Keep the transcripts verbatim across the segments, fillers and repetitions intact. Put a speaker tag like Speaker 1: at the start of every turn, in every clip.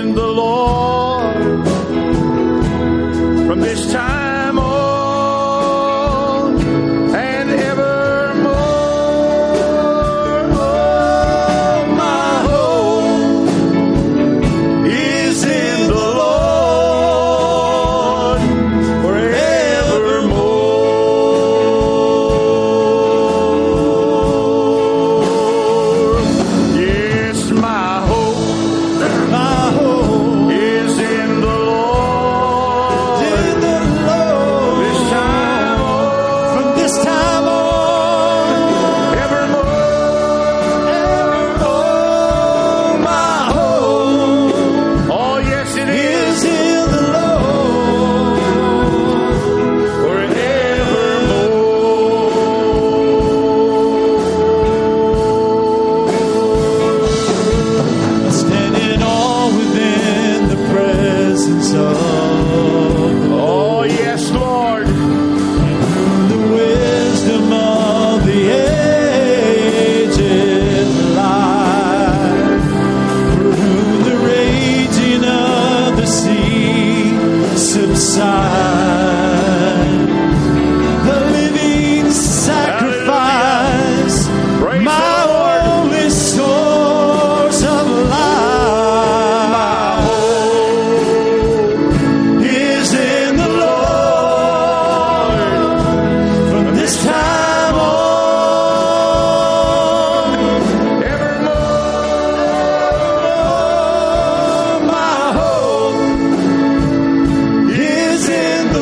Speaker 1: in the Lord. From this time on and evermore. Oh, my hope is in the Lord forevermore. Yes, my hope, my hope is in the Lord. In the Lord. This time on, from this time on, evermore, evermore, my hope. Oh, yes, it is in the Lord forevermore. Standing all within the presence of the Lord. Oh, yes, Lord. The wisdom of the aged lie, for whom the raging of the sea subside. The living sacrifice, my only source of life. My hope is in the Lord. From this time on, evermore, my hope is in the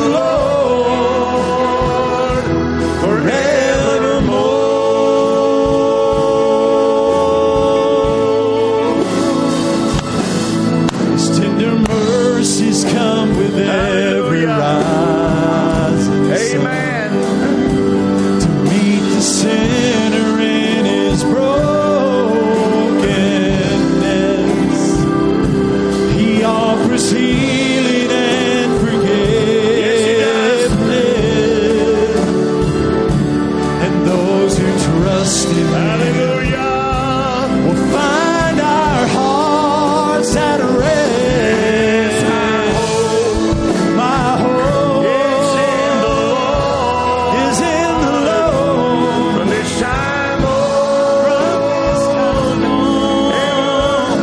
Speaker 1: Lord forevermore. His tender mercies come with every rising sun. Amen. To meet the sinner in his brokenness. He offers healing and forgiveness. And those who trust in him will find our hearts at rest. My hope is in the Lord. Is in the Lord. From this time on, from this time on,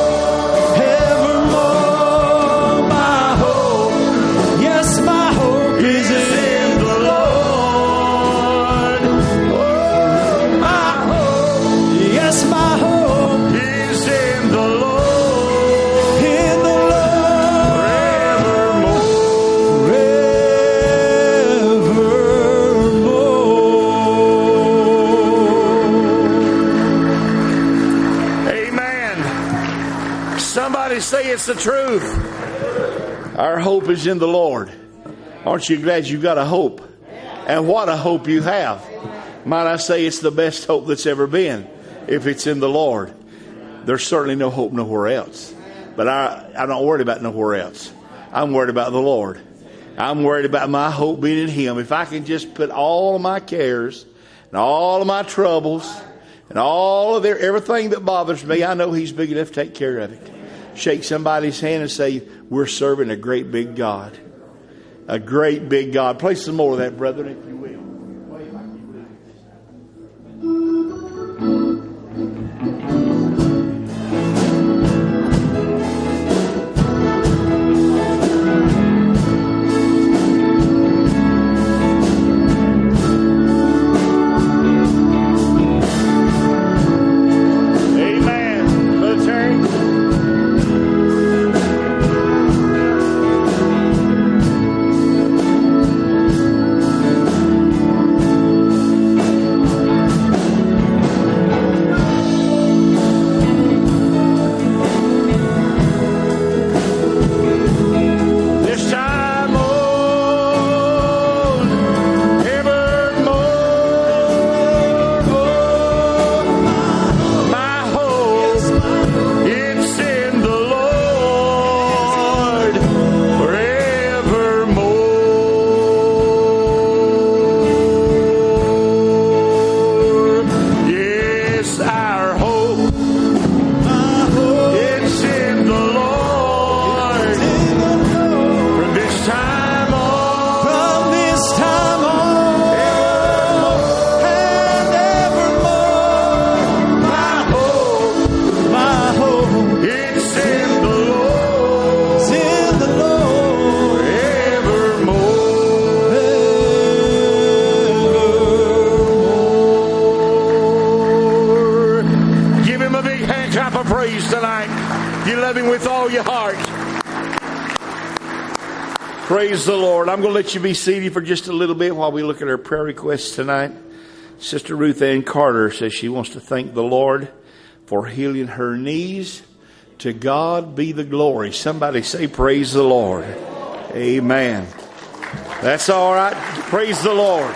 Speaker 1: evermore, my hope. Yes, my hope is in the Lord. Oh, my hope. Yes, my hope is in the Lord. In the Lord forevermore. Amen. Somebody say it's the truth. Our hope is in the Lord. Aren't you glad you've got a hope? And what a hope you have. Might I say it's the best hope that's ever been if it's in the Lord. There's certainly no hope nowhere else. But I, I'm not worried about nowhere else. I'm worried about the Lord. I'm worried about my hope being in Him. If I can just put all of my cares and all of my troubles and all of their, everything that bothers me, I know He's big enough to take care of it. Shake somebody's hand and say, we're serving a great big God. A great big God. Play some more of that, brethren, if you will. Amen. Brother Terry. tonight? You love Him with all your heart. Praise the Lord. I'm going to let you be seated for just a little bit while we look at our prayer requests tonight. Sister Ruth Ann Carter says she wants to thank the Lord for healing her knees. To God be the glory. Somebody say, praise the Lord. Amen. That's all right. Praise the Lord.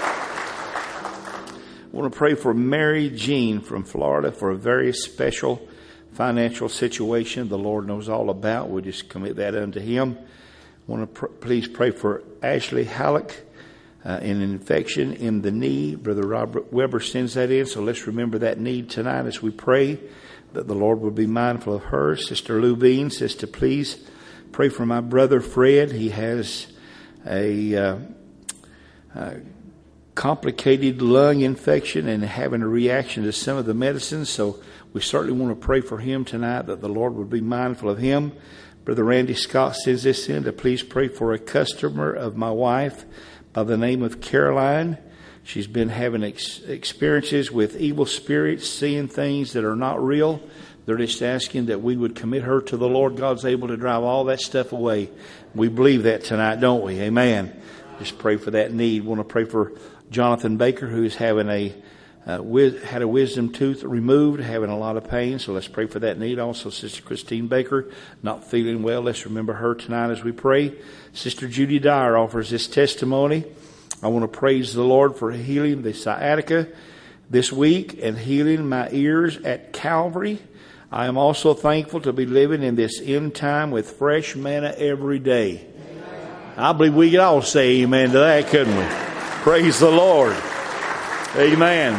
Speaker 1: I want to pray for Mary Jean from Florida for a very special financial situation the Lord knows all about. We'll just commit that unto Him. I want to pr- please pray for Ashley Halleck, uh, an infection in the knee. Brother Robert Weber sends that in, so let's remember that need tonight as we pray that the Lord will be mindful of her. Sister Lou Bean says to please pray for my brother Fred. He has a, uh, a complicated lung infection and having a reaction to some of the medicines, so we certainly want to pray for him tonight that the Lord would be mindful of him. Brother Randy Scott sends this in to please pray for a customer of my wife by the name of Caroline. She's been having ex- experiences with evil spirits, seeing things that are not real. They're just asking that we would commit her to the Lord. God's able to drive all that stuff away. We believe that tonight, don't we? Amen. Just pray for that need. Want to pray for Jonathan Baker, who's having a Uh, with, had a wisdom tooth removed, having a lot of pain, so let's pray for that need. Also, Sister Christine Baker, not feeling well. Let's remember her tonight as we pray. Sister Judy Dyer offers this testimony. I want to praise the Lord for healing the sciatica this week and healing my ears at Calvary. I am also thankful to be living in this end time with fresh manna every day. I believe we could all say amen to that, couldn't we? Praise the Lord. Amen.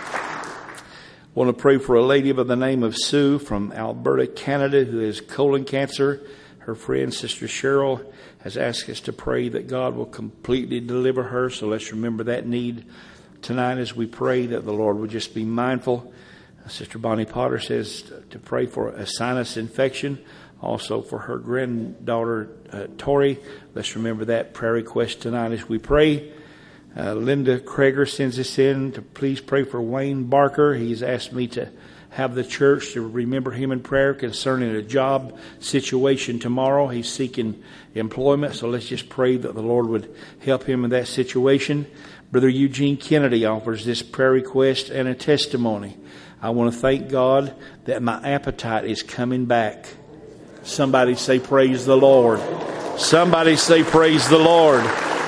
Speaker 1: I want to pray for a lady by the name of Sue from Alberta, Canada, who has colon cancer. Her friend, Sister Cheryl, has asked us to pray that God will completely deliver her. So let's remember that need tonight as we pray that the Lord would just be mindful. Sister Bonnie Potter says to pray for a sinus infection. Also for her granddaughter, uh, Tori. Let's remember that prayer request tonight as we pray. Uh, Linda Krager sends us in to please pray for Wayne Barker. He's asked me to have the church to remember him in prayer concerning a job situation tomorrow. He's seeking employment, so let's just pray that the Lord would help him in that situation. Brother Eugene Kennedy offers this prayer request and a testimony. I want to thank God that my appetite is coming back. Somebody say praise the Lord. Somebody say praise the Lord.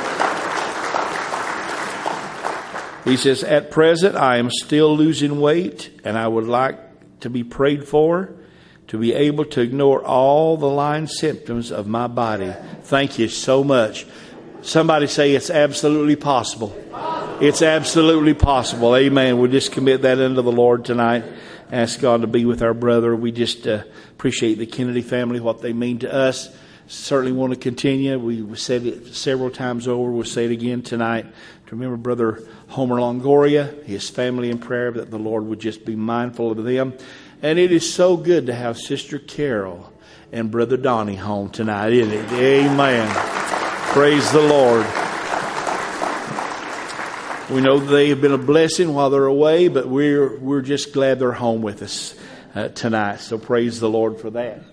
Speaker 1: He says, at present, I am still losing weight, and I would like to be prayed for, to be able to ignore all the lying symptoms of my body. Thank you so much. Somebody say it's absolutely possible. It's absolutely possible. Amen. We'll just commit that unto the Lord tonight. Ask God to be with our brother. We just uh, appreciate the Kennedy family, what they mean to us. Certainly want to continue. We said it several times over. We'll say it again tonight. To remember Brother Homer Longoria, his family in prayer, that the Lord would just be mindful of them. And it is so good to have Sister Carol and Brother Donnie home tonight, isn't it? Amen. Praise the Lord. We know they have been a blessing while they're away, but we're we're just glad they're home with us uh, tonight. So praise the Lord for that.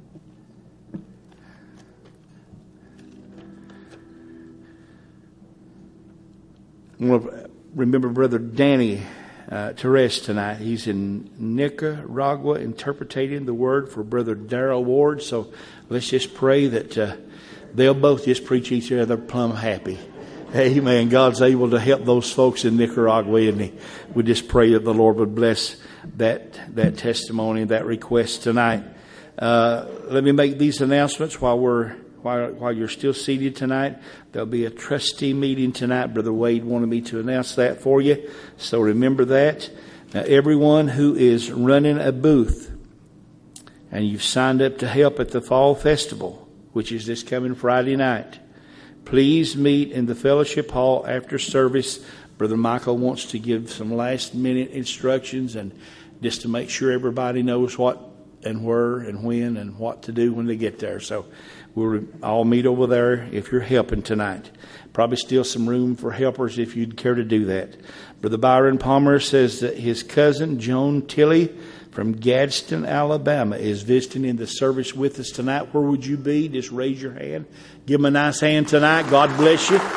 Speaker 1: I want to remember Brother Danny uh, Teres tonight. He's in Nicaragua interpreting the word for Brother Darrell Ward. So let's just pray that uh, they'll both just preach each other plumb happy. Amen. God's able to help those folks in Nicaragua, isn't He? We just pray that the Lord would bless that that testimony, that request tonight. Uh, let me make these announcements while we're While, while you're still seated tonight. There'll be a trustee meeting tonight. Brother Wade wanted me to announce that for you. So remember that. Now, everyone who is running a booth and you've signed up to help at the Fall Festival, which is this coming Friday night, please meet in the fellowship hall after service. Brother Michael wants to give some last minute instructions and just to make sure everybody knows what and where and when and what to do when they get there. So we'll all meet over there if you're helping tonight. Probably still some room for helpers if you'd care to do that. Brother Byron Palmer says that his cousin, Joan Tilley, from Gadsden, Alabama, is visiting in the service with us tonight. Where would you be? Just raise your hand. Give him a nice hand tonight. God bless you.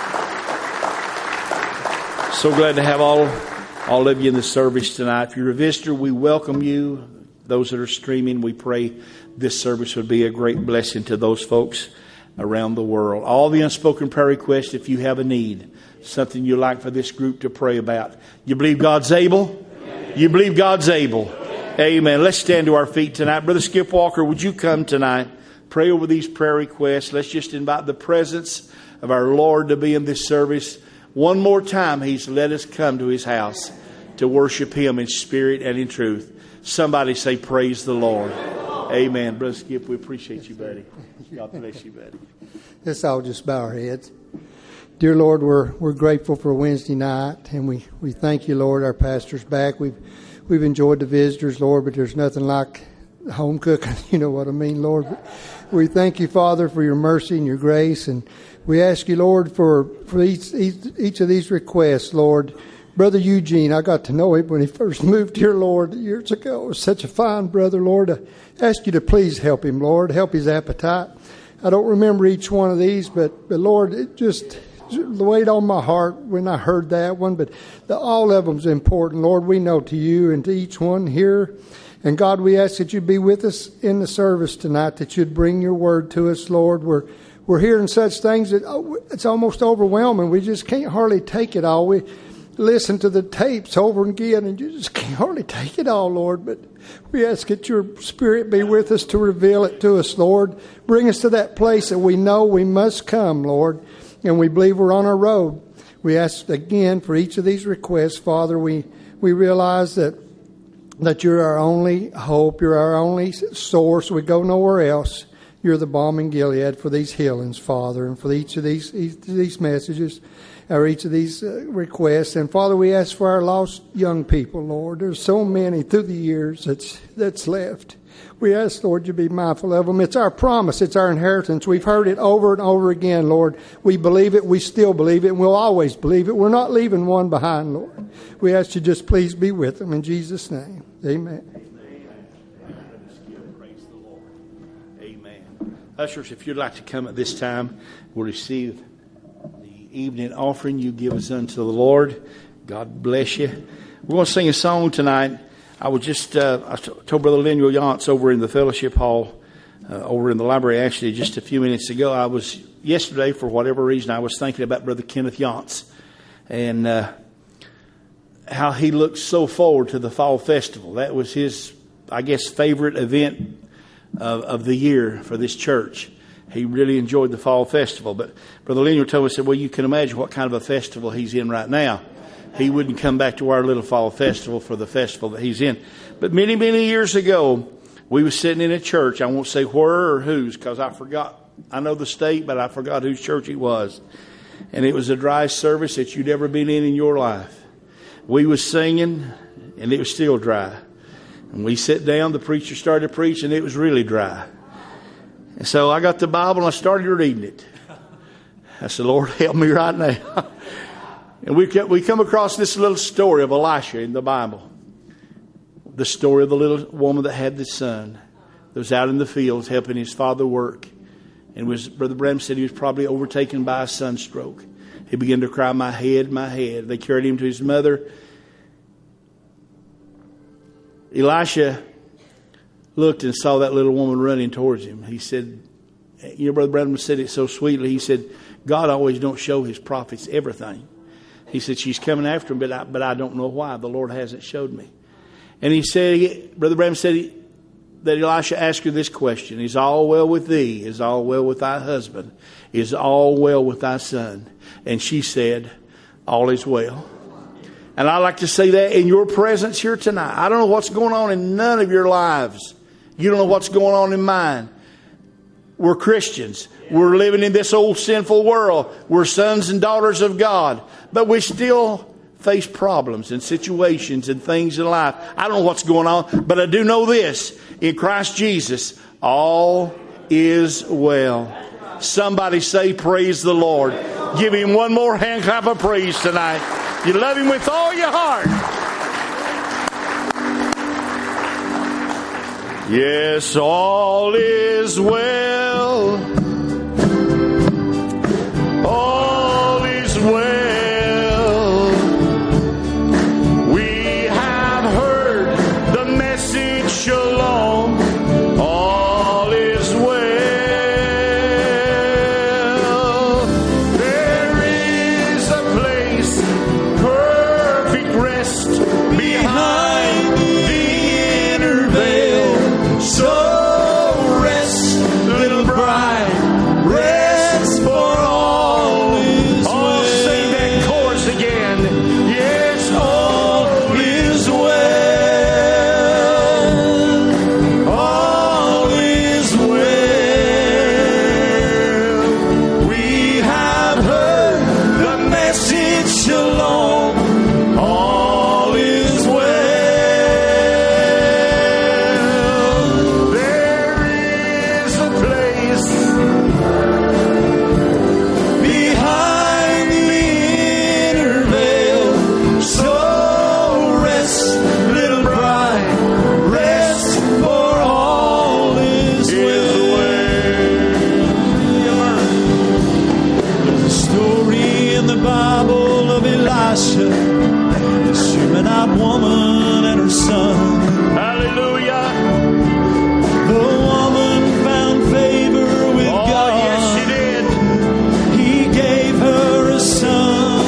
Speaker 1: So glad to have all, all of you in the service tonight. If you're a visitor, we welcome you. Those that are streaming, we pray this service would be a great blessing to those folks around the world. All the unspoken prayer requests, if you have a need, something you'd like for this group to pray about. You believe God's able? You believe God's able? Amen. Let's stand to our feet tonight. Brother Skip Walker, would you come tonight? Pray over these prayer requests. Let's just invite the presence of our Lord to be in this service. One more time, He's let us come to His house to worship Him in spirit and in truth. Somebody say, praise the Lord. Amen. Brother Skip, we appreciate you, buddy. God bless you, buddy.
Speaker 2: Let's all just bow our heads. Dear Lord, we're we're grateful for Wednesday night, and we, we thank you, Lord. Our pastor's back. We've we've enjoyed the visitors, Lord, but there's nothing like home cooking. You know what I mean, Lord. But we thank you, Father, for your mercy and your grace, and we ask you, Lord, for for each each, each of these requests, Lord. Brother Eugene, I got to know him when he first moved here, Lord, years ago. He was such a fine brother, Lord. I ask you to please help him, Lord. Help his appetite. I don't remember each one of these, but, but Lord, it just weighed on my heart when I heard that one. But the, all of them is important, Lord. We know to you and to each one here. And God, we ask that you be with us in the service tonight, that you'd bring your word to us, Lord. We're we're hearing such things that oh, it's almost overwhelming. We just can't hardly take it all. We listen to the tapes over and again, and you just can't hardly take it all, Lord. But we ask that your Spirit be with us to reveal it to us, Lord. Bring us to that place that we know we must come, Lord, and we believe we're on our road. We ask again for each of these requests, Father. We we realize that that you're our only hope. You're our only source. We go nowhere else. You're the balm in Gilead for these healings, Father, and for each of these each of these messages, or each of these uh, requests. And Father, we ask for our lost young people, Lord. There's so many through the years that's that's left. We ask, Lord, you be mindful of them. It's our promise. It's our inheritance. We've heard it over and over again, Lord. We believe it. We still believe it. And we'll always believe it. We're not leaving one behind, Lord. We ask you just please be with them. In Jesus' name, amen.
Speaker 1: Praise the Lord. Amen. Ushers, if you'd like to come at this time, we'll receive the evening offering you give us unto the Lord. God bless you. We're going to sing a song tonight. I was just, uh, I told Brother Lemuel Yance over in the fellowship hall, uh, over in the library actually just a few minutes ago. I was, yesterday, for whatever reason, I was thinking about Brother Kenneth Yance and uh, how he looked so forward to the fall festival. That was his, I guess, favorite event of, of the year for this church. He really enjoyed the fall festival. But Brother Lemuel told us, said, well, you can imagine what kind of a festival he's in right now. He wouldn't come back to our little fall festival for the festival that he's in. But many, many years ago, we were sitting in a church. I won't say where or whose, because I forgot. I know the state, but I forgot whose church it was. And it was a dry service that you'd ever been in in your life. We was singing, and it was still dry. And we sat down, the preacher started to preach, and it was really dry. And so I got the Bible, and I started reading it. I said, Lord, help me right now. And we we come across this little story of Elisha in the Bible. The story of the little woman that had the son that was out in the fields helping his father work. And was Brother Branham said he was probably overtaken by a sunstroke. He began to cry, my head, my head. They carried him to his mother. Elisha looked and saw that little woman running towards him. He said, you know, Brother Branham said it so sweetly. He said, God always don't show his prophets everything. He said, she's coming after him, but I, but I don't know why. The Lord hasn't showed me. And he said, Brother Branham said he, that Elisha asked her this question. Is all well with thee? Is all well with thy husband? Is all well with thy son? And she said, all is well. And I like to say that in your presence here tonight. I don't know what's going on in none of your lives. You don't know what's going on in mine. We're Christians. We're living in this old sinful world. We're sons and daughters of God. But we still face problems and situations and things in life. I don't know what's going on, but I do know this. In Christ Jesus, all is well. Somebody say, praise the Lord. Give him one more hand clap of praise tonight. You love him with all your heart. Yes, all is well. All is well. We have heard the message, shalom. All is well. There is a place, perfect rest behind the inner veil. So rest, little bride, rest, for all is well. Oh, sing that chorus again. Yes, all is well. All is well. We have heard the message, shalom. All is well. There is a place behind the inner veil. So rest, little bride, rest, for all is well.
Speaker 3: There's a story in the Bible of Elisha, the Shunammite woman and her son.
Speaker 1: Hallelujah.
Speaker 3: The woman found favor with
Speaker 1: Oh,
Speaker 3: God.
Speaker 1: yes, she did.
Speaker 3: He gave her a son.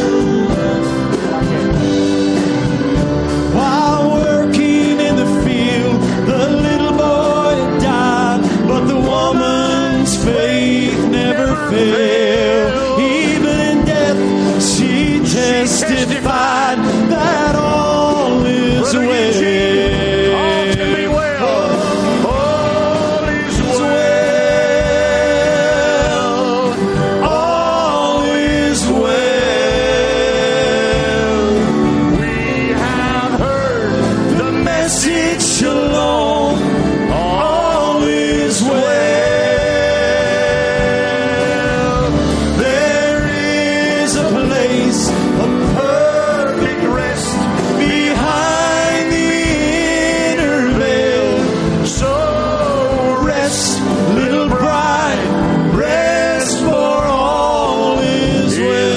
Speaker 3: While working in the field, the little boy died, but the woman's faith never failed. Even in death, she testified that all is
Speaker 1: Brother
Speaker 3: well.
Speaker 1: Eugene, all can be well. All is well. All is well. We have heard the message, shalom. All is well. There is a place of perfect rest behind the inner veil. So rest, little bride, rest, for all is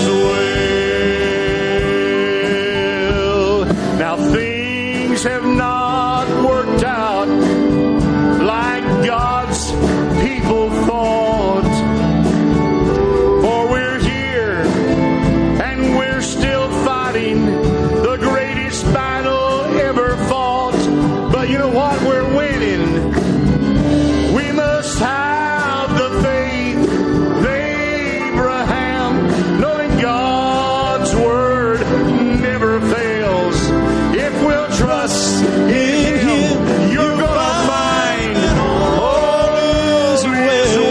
Speaker 1: well. Now things have not worked out like God's people thought. For we're here and we're still fighting the greatest battle ever fought. But you know what? We're winning. We must have the faith of Abraham, knowing God's word never fails. If we'll trust in Him, you're gonna find all is well.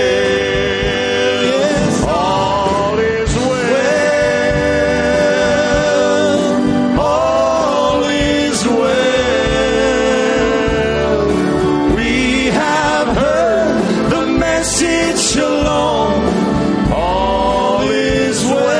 Speaker 1: All is well. All is well. We have heard the message, shalom. All is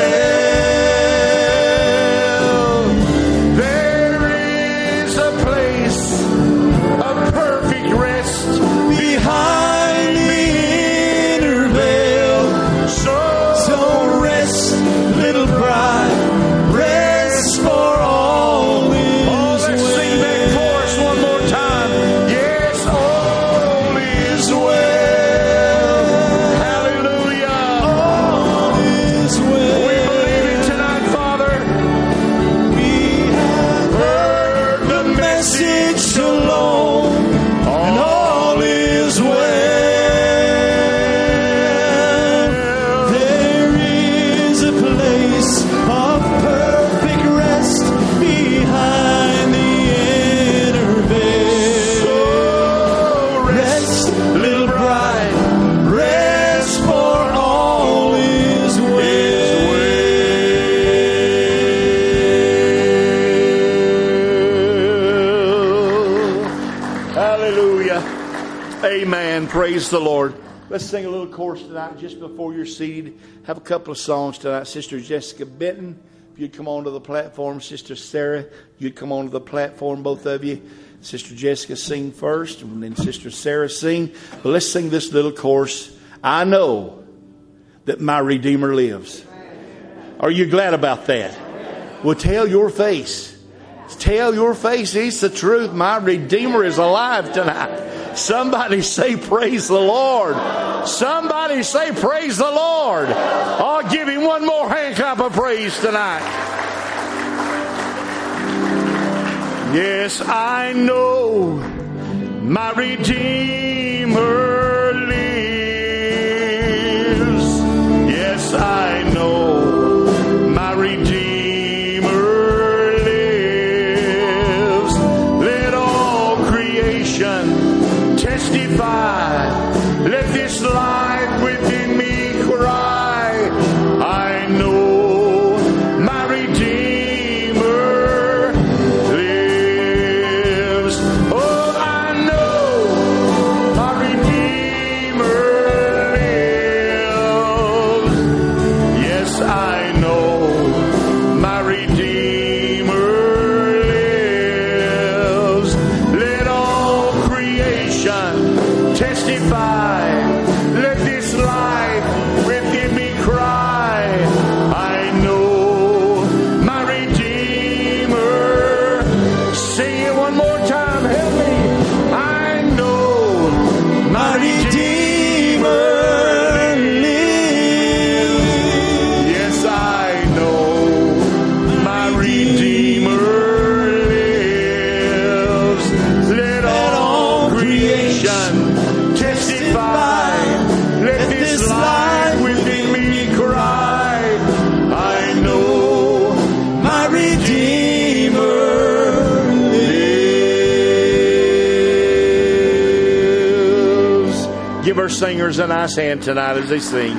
Speaker 1: well. There is a place of perfect rest behind the inner veil. So, so rest, little bride, rest, for all is well. Oh, let's sing that chorus one more time. Yes, all is well. Hallelujah.
Speaker 3: All is
Speaker 1: We
Speaker 3: well.
Speaker 1: believe it tonight, Father.
Speaker 3: We have
Speaker 1: Heard the message,
Speaker 3: shalom, and all is well. There is a place of perfect rest behind the inner veil. Rest, little bride, rest, for all is well.
Speaker 1: Hallelujah. Amen. Praise the Lord. Let's sing a little chorus tonight just before you're seated. Have a couple of songs tonight. Sister Jessica Benton, if you'd come onto the platform. Sister Sarah, you'd come onto the platform, both of you. Sister Jessica sing first, and then Sister Sarah sing. But let's sing this little chorus. I know that my Redeemer lives. Are you glad about that? Well, tell your face. Tell your face. It's the truth. My Redeemer is alive tonight. Somebody say praise the Lord. Somebody say praise the Lord. I'll give him one more hand clap of praise tonight. Yes, I know my Redeemer lives. Yes, I know my Redeemer lives. Let all creation testify. Let this life within me cry. I know my Redeemer lives. Oh, I know my Redeemer lives. Yes, I know my Redeemer lives. Let all creation testify. Let this life within me cry. I know my Redeemer. Sing it one more time. Help me. I know my Redeemer lives. Yes, I know my Redeemer lives. Let all creation testify. Let this life within me cry. I know my Redeemer lives. Give our singers a nice hand tonight as they sing.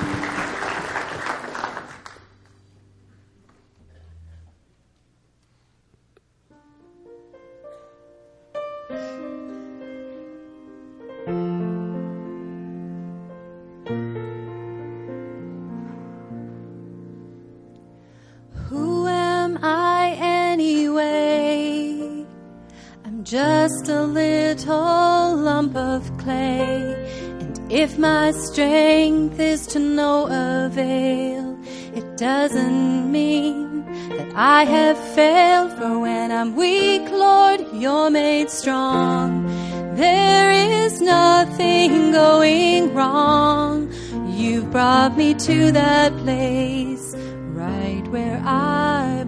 Speaker 4: Who am I anyway? I'm just a little lump of clay. And if my strength is to no avail, it doesn't mean that I have failed. For when I'm weak, Lord, you're made strong. There is nothing going wrong. You've brought me to that place right where I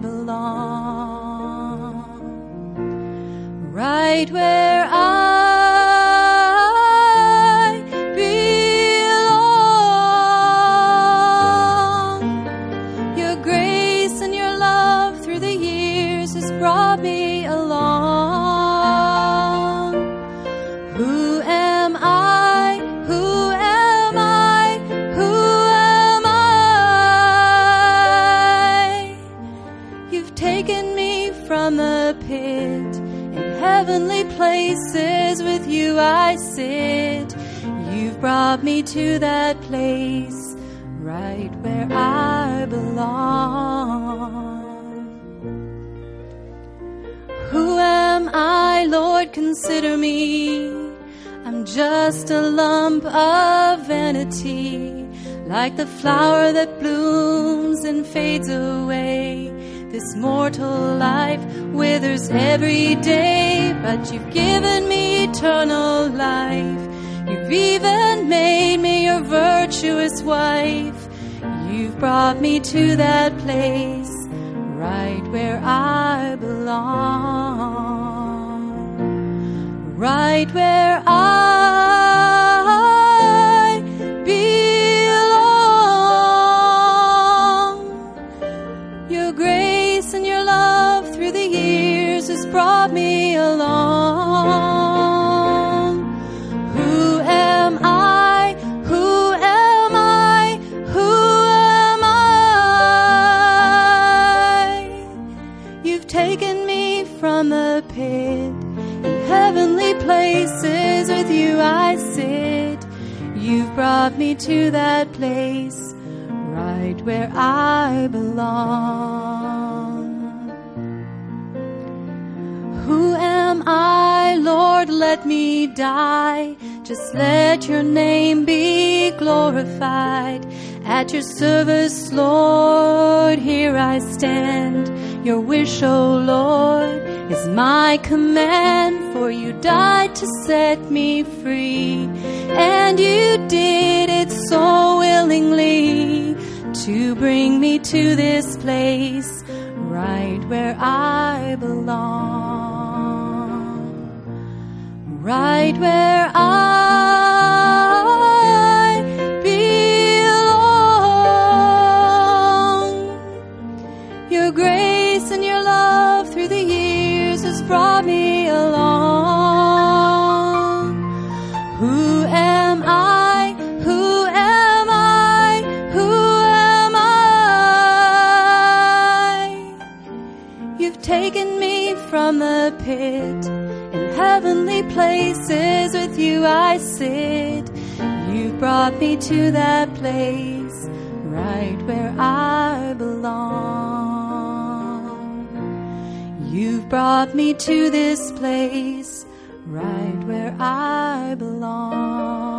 Speaker 4: belong, right where I belong. Your grace and your love through the years has brought me along. Who am I? Who am I? Who am I? You've taken me from the pit. In heavenly places with you I sit. You've brought me to that place right where I belong. Who am I, Lord? Consider me. I'm just a lump of vanity, like the flower that blooms and fades away. This mortal life withers every day, but you've given me eternal life. You've even made me your virtuous wife. You've brought me to that place right where I belong, right where I belong. Your grace and your love through the years has brought me along. Who am I? Who am I? Who am I? You've taken me from the pit. In heavenly places with you I sit. You've brought me to that place right where I belong. Who am am I, Lord? Let me die. Just let your name be glorified. At your service, Lord, here I stand. Your wish, O Lord, is my command. For you died to set me free, and you did it so willingly, to bring me to this place, right where I belong, right where I belong. Your grace and your love through the years has brought me along. Who am I? Who am I? Who am I? You've taken me from the pit. In heavenly places with you I sit. You've brought me to that place, right where I belong. You've brought me to this place, right where I belong.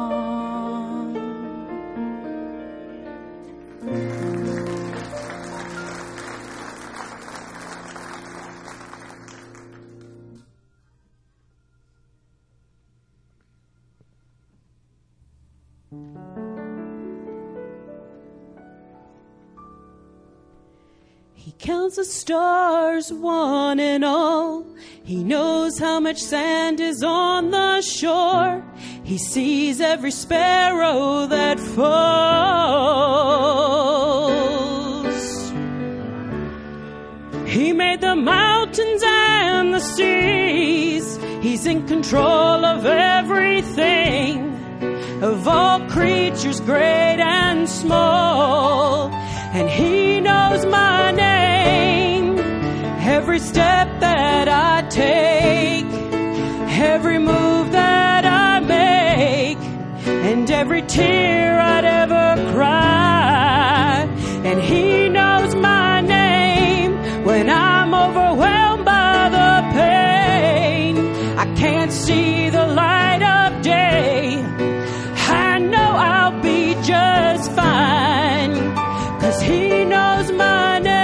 Speaker 3: He counts the stars, one and all. He knows how much sand is on the shore. He sees every sparrow that falls. He made the mountains and the seas. He's in control of everything, of all creatures great and small. And he knows my name, every step that I take, every move that I make, and every tear I'd ever cry. And he knows my name when I'm overwhelmed by the pain. I can't see the light of day. I know I'll be just fine, 'cause he knows my name.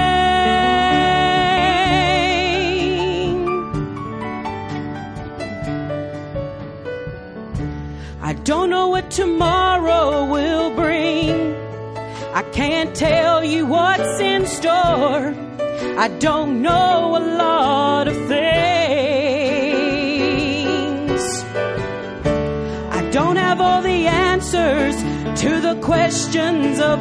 Speaker 3: I don't know what tomorrow will bring. I can't tell you what's in store. I don't know a lot of things. I don't have all the answers to the questions of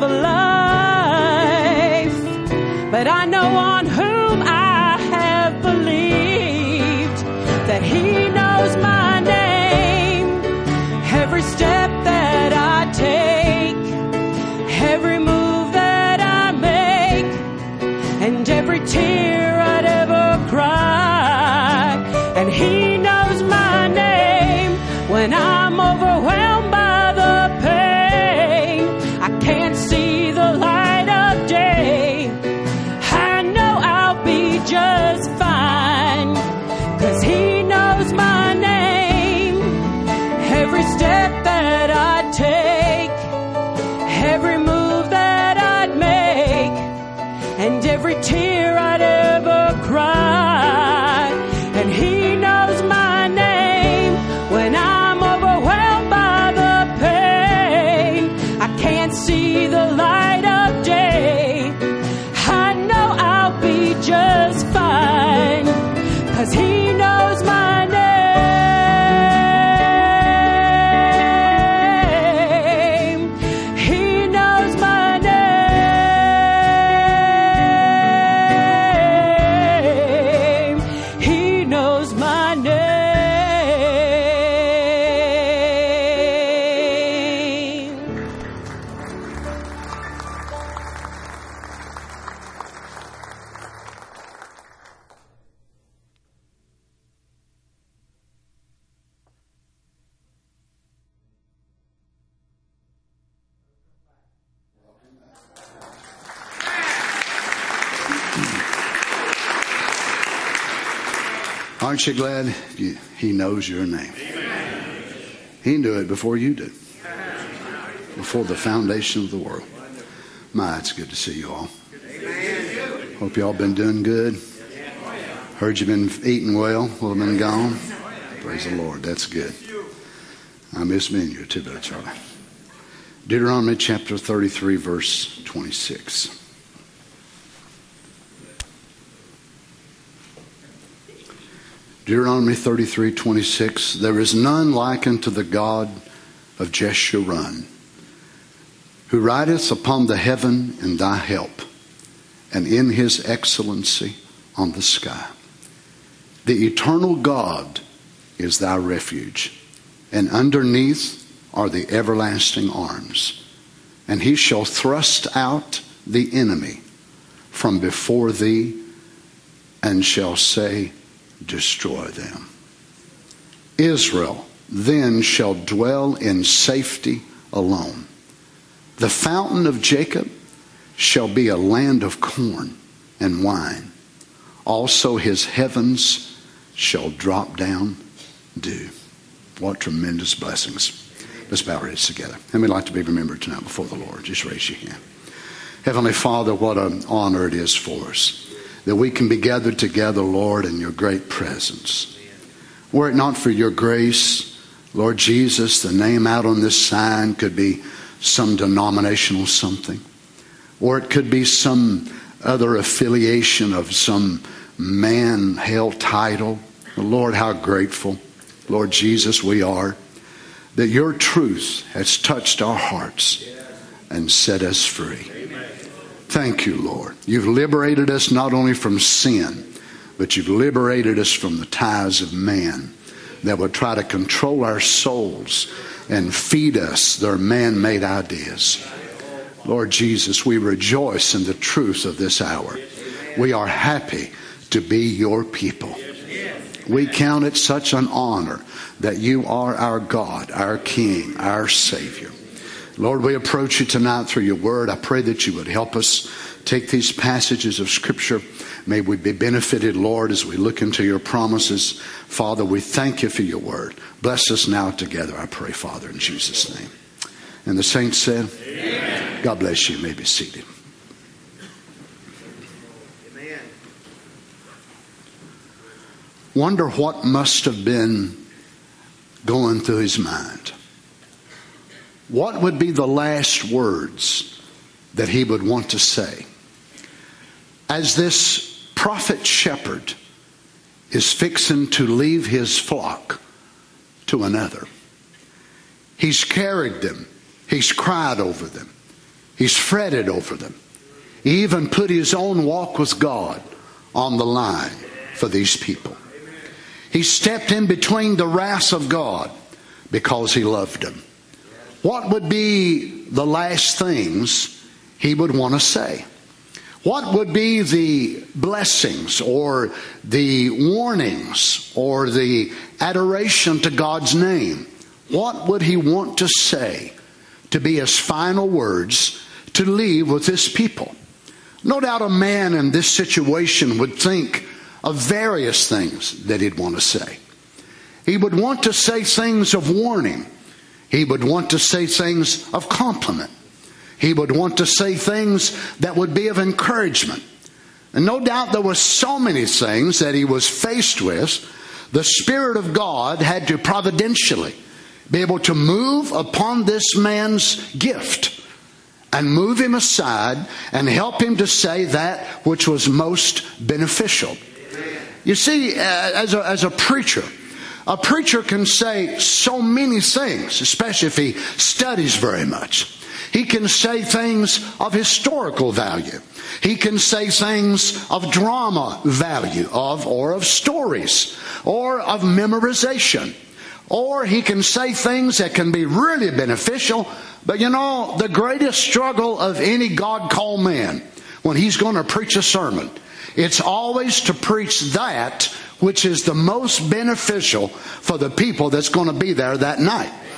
Speaker 3: life, but I know on whom I have believed, that he knows my name, every step that I take, every move that I make, and every tear I'd ever cry. And he knows my name when I'm overwhelmed by the pain. I can't see the light of day. I know I'll
Speaker 5: Aren't you glad you, he knows your name? He knew it before you did. Before the foundation of the world. My, it's good to see you all. Hope you all been doing good. Heard you've been eating well while I've been gone. Praise the Lord. That's good. I miss being here too, Brother Charlie. Deuteronomy chapter thirty-three, verse twenty-six. Deuteronomy thirty-three, twenty-six. There is none like unto the God of Jeshurun, who rideth upon the heaven in thy help, and in his excellency on the sky. The eternal God is thy refuge, and underneath are the everlasting arms. And he shall thrust out the enemy from before thee, and shall say, destroy them. Israel then shall dwell in safety alone. The fountain of Jacob shall be a land of corn and wine. Also his heavens shall drop down dew. What tremendous blessings. Let's bow our heads together. And we'd like to be remembered tonight before the Lord. Just raise your hand. Heavenly Father, what an honor it is for us that we can be gathered together, Lord, in your great presence. Were it not for your grace, Lord Jesus, the name out on this sign could be some denominational something. Or it could be some other affiliation of some man-held title. Lord, how grateful, Lord Jesus, we are that your truth has touched our hearts and set us free. Thank you, Lord. You've liberated us not only from sin, but you've liberated us from the ties of man that would try to control our souls and feed us their man-made ideas. Lord Jesus, we rejoice in the truth of this hour. We are happy to be your people. We count it such an honor that you are our God, our King, our Savior. Lord, we approach you tonight through your word. I pray that you would help us take these passages of Scripture. May we be benefited, Lord, as we look into your promises. Father, we thank you for your word. Bless us now together, I pray, Father, in Jesus' name. And the saints said, amen. God bless you. You may be seated. Amen. Wonder what must have been going through his mind. What would be the last words that he would want to say? As this prophet shepherd is fixing to leave his flock to another. He's carried them. He's cried over them. He's fretted over them. He even put his own walk with God on the line for these people. He stepped in between the wrath of God because he loved them. What would be the last things he would want to say? What would be the blessings or the warnings or the adoration to God's name? What would he want to say to be his final words to leave with his people? No doubt a man in this situation would think of various things that he'd want to say. He would want to say things of warning. He would want to say things of compliment. He would want to say things that would be of encouragement. And no doubt there were so many things that he was faced with. The Spirit of God had to providentially be able to move upon this man's gift and move him aside and help him to say that which was most beneficial. You see, as a, as a preacher, a preacher can say so many things, especially if he studies very much. He can say things of historical value. He can say things of drama value, of or of stories, or of memorization. Or he can say things that can be really beneficial. But you know, the greatest struggle of any God-called man when he's going to preach a sermon, it's always to preach that which is the most beneficial for the people that's going to be there that night.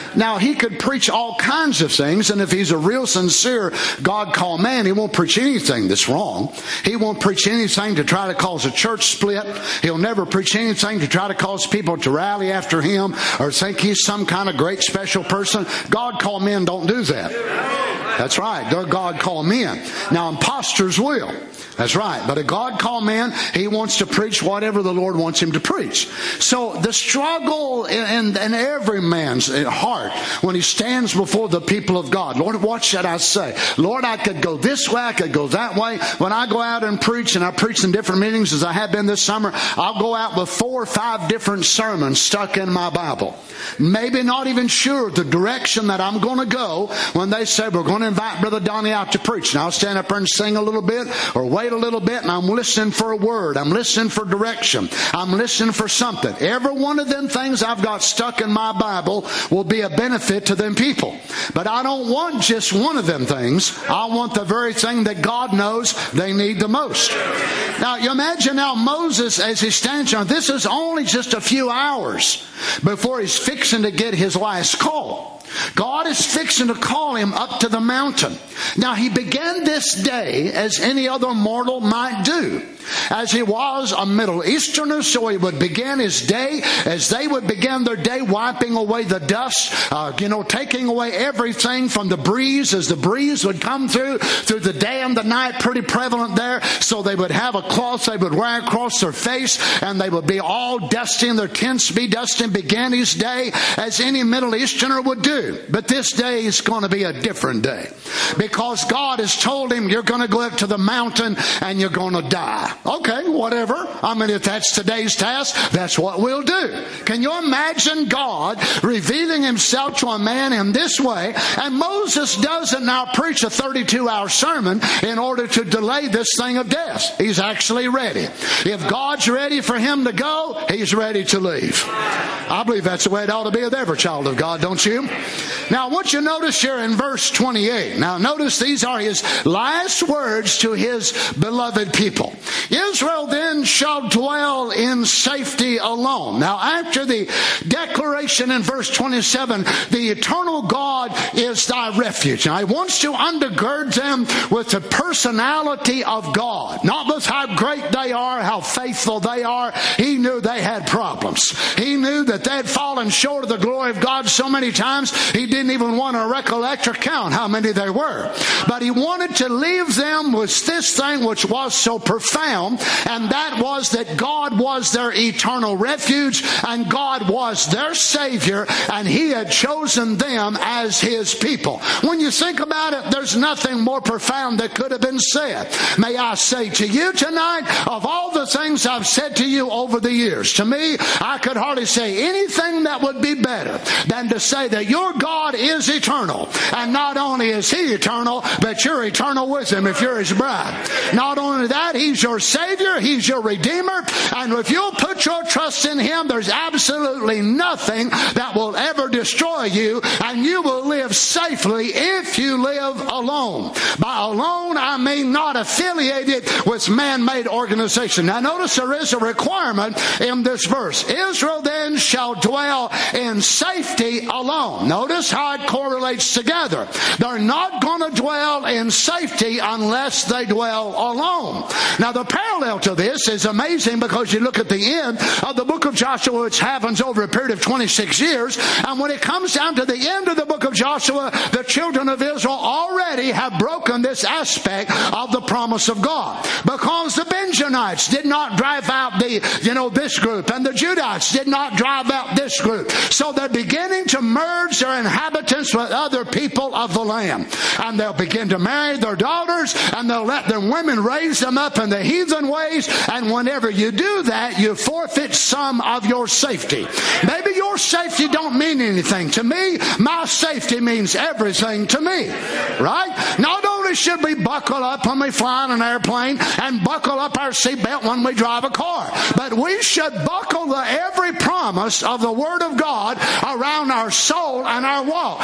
Speaker 5: Now, he could preach all kinds of things, and if he's a real sincere God-called man, he won't preach anything that's wrong. He won't preach anything to try to cause a church split. He'll never preach anything to try to cause people to rally after him or think he's some kind of great special person. God-called men don't do that. That's right. They're God-called men. Now, imposters will. That's right. But a God-called man, he wants to preach whatever the Lord wants him to preach. So the struggle in, in, in every man's heart when he stands before the people of God. Lord, what should I say? Lord, I could go this way. I could go that way. When I go out and preach, and I preach in different meetings as I have been this summer, I'll go out with four or five different sermons stuck in my Bible. Maybe not even sure the direction that I'm going to go when they say we're going to invite Brother Donnie out to preach. And I'll stand up there and sing a little bit or wait a little bit, and I'm listening for a word. I'm listening for direction. I'm listening for something. Every one of them things I've got stuck in my Bible will be a benefit to them people. But I don't want just one of them things. I want the very thing that God knows they need the most. Now, you imagine now Moses as he stands on, this is only just a few hours before he's fixing to get his last call. God is fixing to call him up to the mountain. Now, he began this day as any other mortal might do. As he was a Middle Easterner, so he would begin his day as they would begin their day, wiping away the dust, uh, you know, taking away everything from the breeze as the breeze would come through, through the day and the night, pretty prevalent there. So they would have a cloth they would wear across their face, and they would be all dusty, and their tents be dusty, and began his day as any Middle Easterner would do. But this day is going to be a different day, because God has told him, you're going to go up to the mountain and you're going to die. Okay, whatever. I mean, if that's today's task, that's what we'll do. Can you imagine God revealing himself to a man in this way? And Moses doesn't now preach a thirty-two hour sermon in order to delay this thing of death. He's actually ready. If God's ready for him to go, he's ready to leave. I believe that's the way it ought to be with every child of God, don't you? Now, what you notice here in verse twenty-eight. Now, notice these are his last words to his beloved people. Israel then shall dwell in safety alone. Now, after the declaration in verse twenty-seven, the eternal God is thy refuge. Now, he wants to undergird them with the personality of God. Not with how great they are, how faithful they are. He knew they had problems. He knew that they had fallen short of the glory of God so many times, he didn't even want to recollect or count how many there were. But he wanted to leave them with this thing which was so profound, and that was that God was their eternal refuge, and God was their Savior, and he had chosen them as his people. When you think about it, there's nothing more profound that could have been said. May I say to you tonight, of all the things I've said to you over the years, to me, I could hardly say anything that would be better than to say that your God is eternal. And not only is he eternal, but you're eternal with him if you're his bride. Not only that, he's your Savior, he's your Redeemer, and if you'll put your trust in him, there's absolutely nothing that will ever destroy you, and you will live safely if you live alone. By alone, I mean not affiliated with man-made organization. Now notice there is a requirement in this verse. Israel then shall dwell in safety alone. Notice how it correlates together. They're not going to dwell in safety unless they dwell alone. Now the parallel to this is amazing, because you look at the end of the book of Joshua, which happens over a period of twenty-six years, and when it comes down to the end of the book of Joshua, the children of Israel already have broken this aspect of the promise of God, because the Benjamites did not drive out the, you know, this group, and the Judites did not drive out this group. So they're beginning to merge their inhabitants with other people of the land, and they'll begin to marry their daughters, and they'll let their women raise them up in the heathen ways, and whenever you do that, you forfeit some of your safety. Maybe your safety don't mean anything to me. My safety means everything to me, right? Not only should we buckle up when we fly on an airplane and buckle up our seatbelt when we drive a car, but we should buckle the every promise of the Word of God around our soul and our walk. Us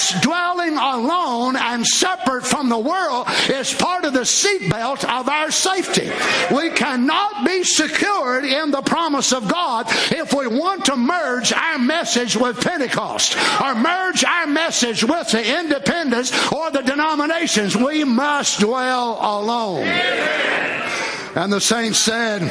Speaker 5: us dwelling alone and separate from the world is part of the seatbelt of our safety. We cannot be secured in the promise of God if we want to merge our message with Pentecost or merge our message with the independents or the denominations. We must dwell alone. And the saints said,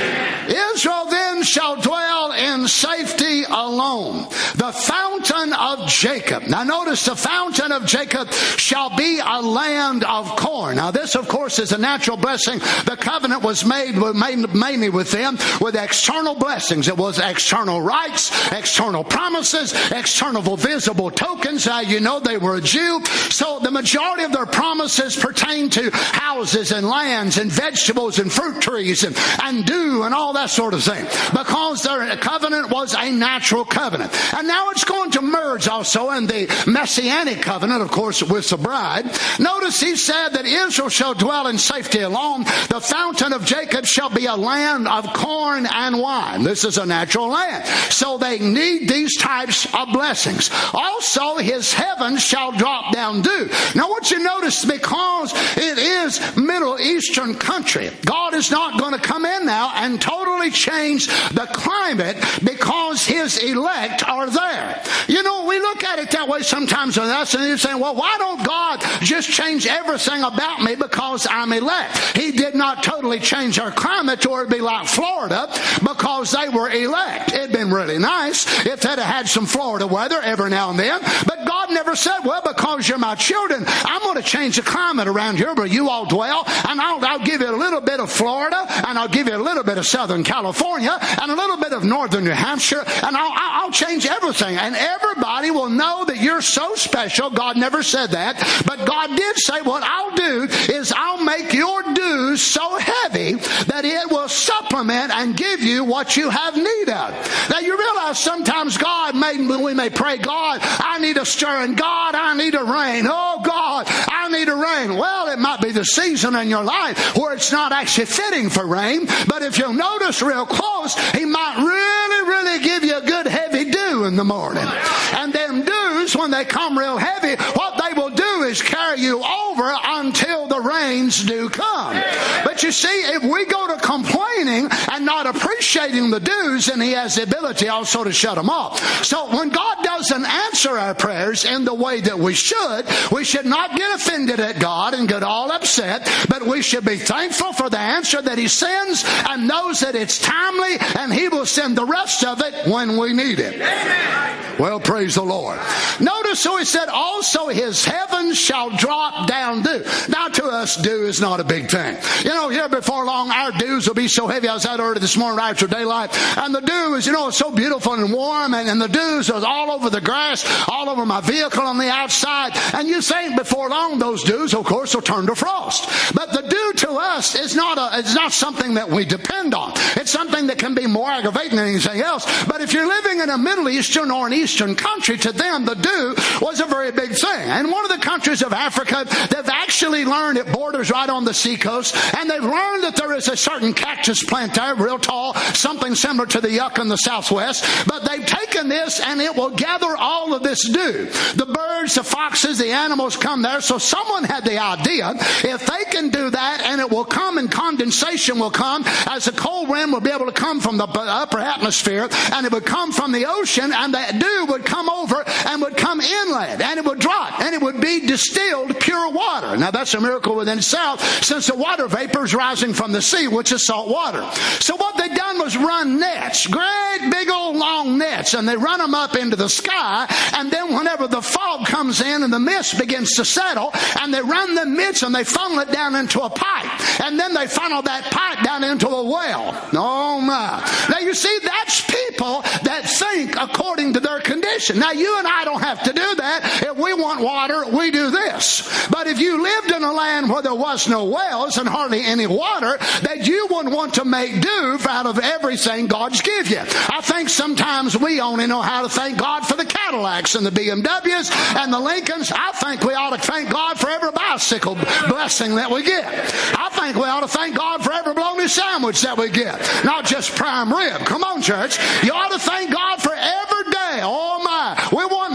Speaker 5: Israel then shall dwell in safety alone. The fountain of Jacob. Now notice, the fountain of Jacob shall be a land of corn. Now this, of course, is a natural blessing. The covenant was made, made mainly with them with external blessings. It was external rights, external promises, external visible tokens. Now you know they were a Jew. So the majority of their promises pertain to houses and lands and vegetables and fruit trees and, and dew and all that sort of thing, because their covenant was a natural covenant. And now it's going to merge also in the messianic covenant, of course, with the bride. Notice he said that Israel shall dwell in safety alone. The fountain of Jacob shall be a land of corn and wine. This is a natural land, so they need these types of blessings. Also, his heavens shall drop down dew. Now what you notice, because it is Middle Eastern country, God is not going to come in now and totally change the climate because his elect are there. You know, we look at it that way sometimes with us, and you're saying, well, why don't God just change everything about me because I'm elect? He did not totally change our climate to where it'd be like Florida because they were elect. It'd been really nice if they'd have had some Florida weather every now and then, but God never said, well, because you're my children, I'm going to change the climate around here where you all dwell, and I'll, I'll give you a little bit of Florida, and I'll give you a little bit of Southern California, and a little bit of Northern New Hampshire, and I'll, I'll change everything, and everybody will know that you're so special. God never said that, but God did say, what I'll do is I'll make your dues so heavy that it will supplement and give you what you have need of. Now you realize sometimes God may, we may pray, God, I need a stirring. God, I need a rain. Oh God, I need a rain. Well, it might be the season in your life where it's not actually fitting for rain, but if you'll notice real close, he might really, really give you a good heavy dew in the morning. And them dews, when they come real heavy, what they will do is carry you over until the rains do come. But you see, if we go to complaining and not appreciating the dews, then he has the ability also to shut them off. So when God doesn't answer our prayers in the way that we should, we should not get offended at God and get all upset, but we should be thankful for the answer that he sends and knows that it's timely, and he will send the rest of it when we need it. Well, praise the Lord. Notice who he said, also his heavens shall drop down dew. Now to us, dew is not a big thing. You know, here before long, our dews will be so heavy. I was out early this morning right after daylight, and the dew is, you know, so beautiful and warm, and, and the dews is all over the grass, all over my vehicle on the outside, and you think before long those dews, of course, will turn to frost. But the dew to us is not a, it's not something that we depend on. It's something that can be more aggravating than anything else. But if you're living in a Middle Eastern or an Eastern country, to them the dew was a very big thing. And one of the countries of Africa, they've actually learned, it borders right on the seacoast, and they've learned that there is a certain cactus plant there, real tall, something similar to the yucca in the southwest. But they've taken this, and it will gather all of this dew. The birds, the foxes, the animals come there. So someone had the idea, if they can do that, and it will come, and condensation will come as the cold wind will be able to come from the upper atmosphere, and it would come from the ocean, and that dew would come over and would come inland, and it would drop, and it would be distilled pure water. Now that's a miracle within itself, since the water vapor is rising from the sea, which is salt water. So what they done was run nets, great big old long nets, and they run them up into the sky, and then whenever the fog comes in and the mist begins to settle, and they run the mist and they funnel it down into a pipe, and then they funnel that pipe down into a well. Oh my. Now you see, that's people that think according to their condition. Now you and I don't have to do that. If we want water, we do this. But if you lived in a land where there was no wells and hardly any water, that you would want to make do out of everything God's give you. I think sometimes we only know how to thank God for the Cadillacs and the B M Ws and the Lincolns. I think we ought to thank God for every bicycle blessing that we get. I think we ought to thank God for every bologna sandwich that we get, not just prime rib. Come on, church. You ought to thank God for every day. Oh my. We want miracles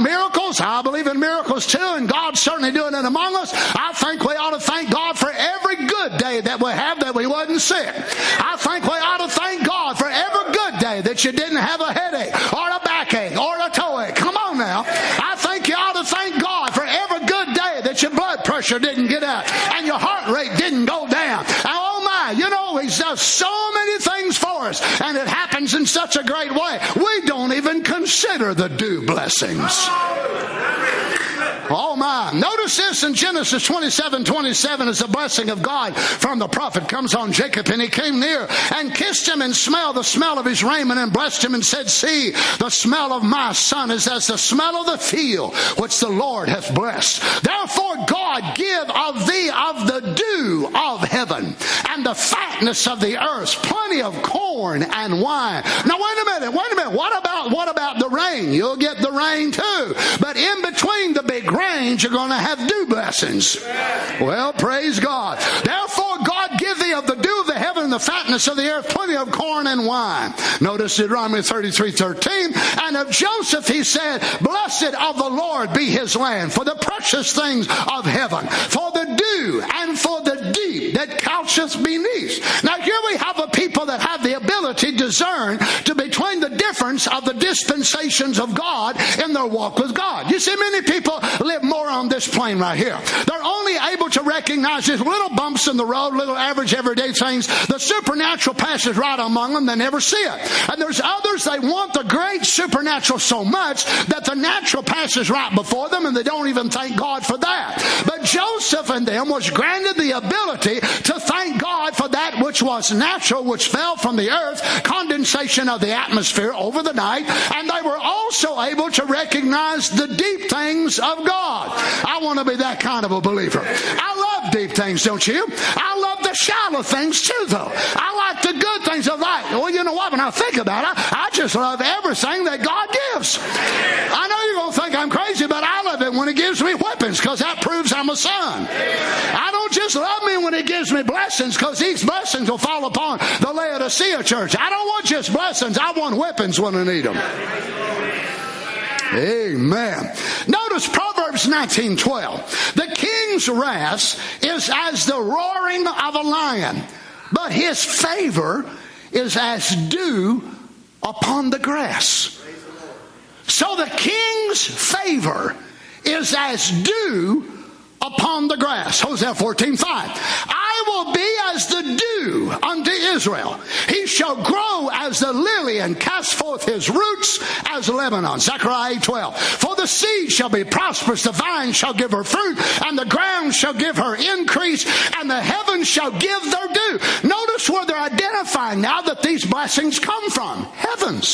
Speaker 5: miracles. I believe in miracles too, and God's certainly doing it among us. I think we ought to thank God for every good day that we have that we wasn't sick. I think we ought to thank God for every good day that you didn't have a headache or a backache or a toe ache. Come on now. I think you ought to thank God for every good day that your blood pressure didn't get up and your heart rate didn't go down. And oh my, you know, He's done so many things for us, and it happens in such a great way. We don't even consider the due blessings. Oh my. Notice this in Genesis twenty-seven twenty-seven as the blessing of God from the prophet comes on Jacob. And he came near and kissed him and smelled the smell of his raiment and blessed him and said, see, the smell of my son is as the smell of the field which the Lord hath blessed. Therefore God give of thee of the dew of heaven and the fatness of the earth, plenty of corn and wine. Now wait a minute, wait a minute. What about, what about the rain? You'll get the rain too. But in between the big rains, you're going to have dew blessings. Well, praise God. Therefore, God give thee of the dew of the heaven and the fatness of the earth, plenty of corn and wine. Notice Deuteronomy thirty-three thirteen. And of Joseph he said, blessed of the Lord be his land, for the precious things of heaven, for the dew and for the deep that coucheth beneath. Now here we have a people that have the ability to discern to between the difference of the dispensations of God in their walk with God. You see, many people live more on this plane right here. They're only able to recognize these little bumps in the road, little average everyday things. The supernatural passes right among them. They never see it. And there's others, they want the great supernatural so much that the natural passes right before them, and they don't even thank God for that. But Joseph and them was granted the ability to thank God for that which was natural, which fell from the earth, condensation of the atmosphere over the night, and they were also able to recognize the deep things of God. I want to be that kind of a believer. I love deep things, don't you? I love the shallow things too, though. I like the good things of life. Well, you know what? When I think about it, I just love everything that God gives. I know you're going to think I'm crazy, but I love it when He gives me weapons, because that proves I'm a son. I don't just love me when He gives me blessings, because these blessings will fall upon the Laodicea church. I don't want just blessings. I want weapons when I need them. Amen. Notice Proverbs nineteen twelve. The king's wrath is as the roaring of a lion, but his favor is as dew upon the grass. So the king's favor is as dew upon the grass. Hosea fourteen five. I will be as the dew unto Israel. He shall grow as the lily and cast forth his roots as Lebanon. Zechariah eight twelve. For the seed shall be prosperous, the vine shall give her fruit, and the ground shall give her increase, and the heavens shall give their dew. Notice where they're identifying now that these blessings come from. Heavens.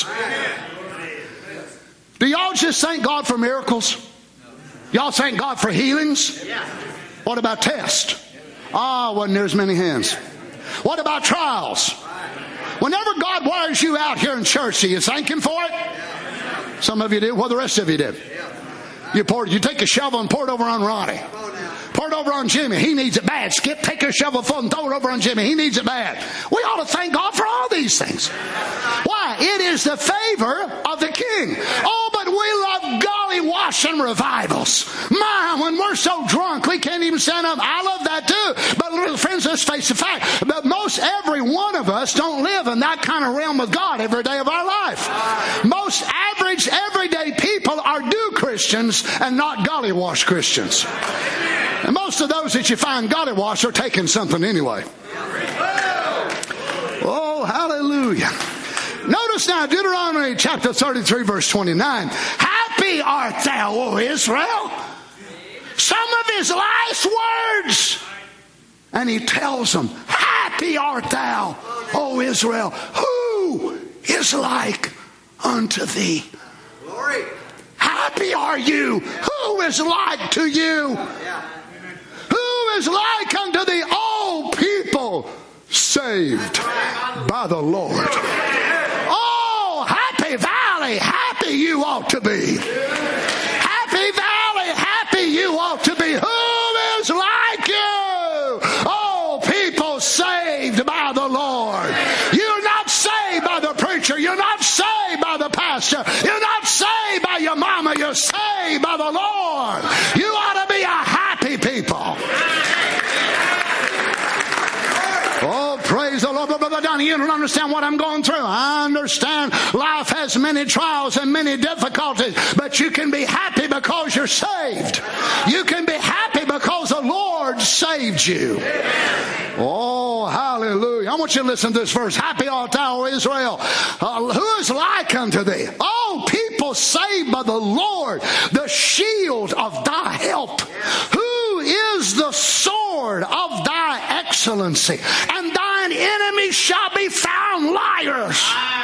Speaker 5: Do y'all just thank God for miracles? Y'all thank God for healings? What about tests? Ah, oh, wasn't there as many hands. What about trials? Whenever God wears you out here in church, do you thank Him for it? Some of you did. Well, the rest of you did. You poured. You take a shovel and pour it over on Ronnie. Pour it over on Jimmy. He needs it bad. Skip, take a shovel full and throw it over on Jimmy. He needs it bad. We ought to thank God for all these things. Why? It is the favor of the King. Oh, but we love golly washing revivals. My, when we're so drunk, we can't even stand up. I love that too. But little friends, let's face the fact. But most every one of us don't live in that kind of realm with God every day of our life. Most average, everyday people are do Christians and not golly wash Christians. And most of those that you find golly wash are taking something anyway. Oh, hallelujah. Notice now Deuteronomy chapter thirty-three verse twenty-nine. Happy art thou, O Israel. Some of his last words. And he tells them, happy art thou, O Israel. Who is like unto thee? Glory. Happy are you. Who is like to you? Who is like unto thee? All people saved by the Lord. Oh, Happy Valley, happy you ought to be. Happy Valley, happy you ought to be. Who is like you? Oh, people saved by the Lord. You're not saved by the preacher. You're not saved by the pastor. You're not saved by your mama. You're saved by the Lord. You ought to be a happy people. Oh, praise the Lord. But Brother Donnie, you don't understand what I'm going through. I understand life has many trials and many difficulties, but you can be happy because you're saved. You can be happy because the Lord saved you. Oh, hallelujah. I want you to listen to this verse. Happy art thou, O Israel. Uh, who is like unto thee? Oh, people saved by the Lord, the shield of thy help. Who is the sword of thy excellency? And thine enemies shall be found liars.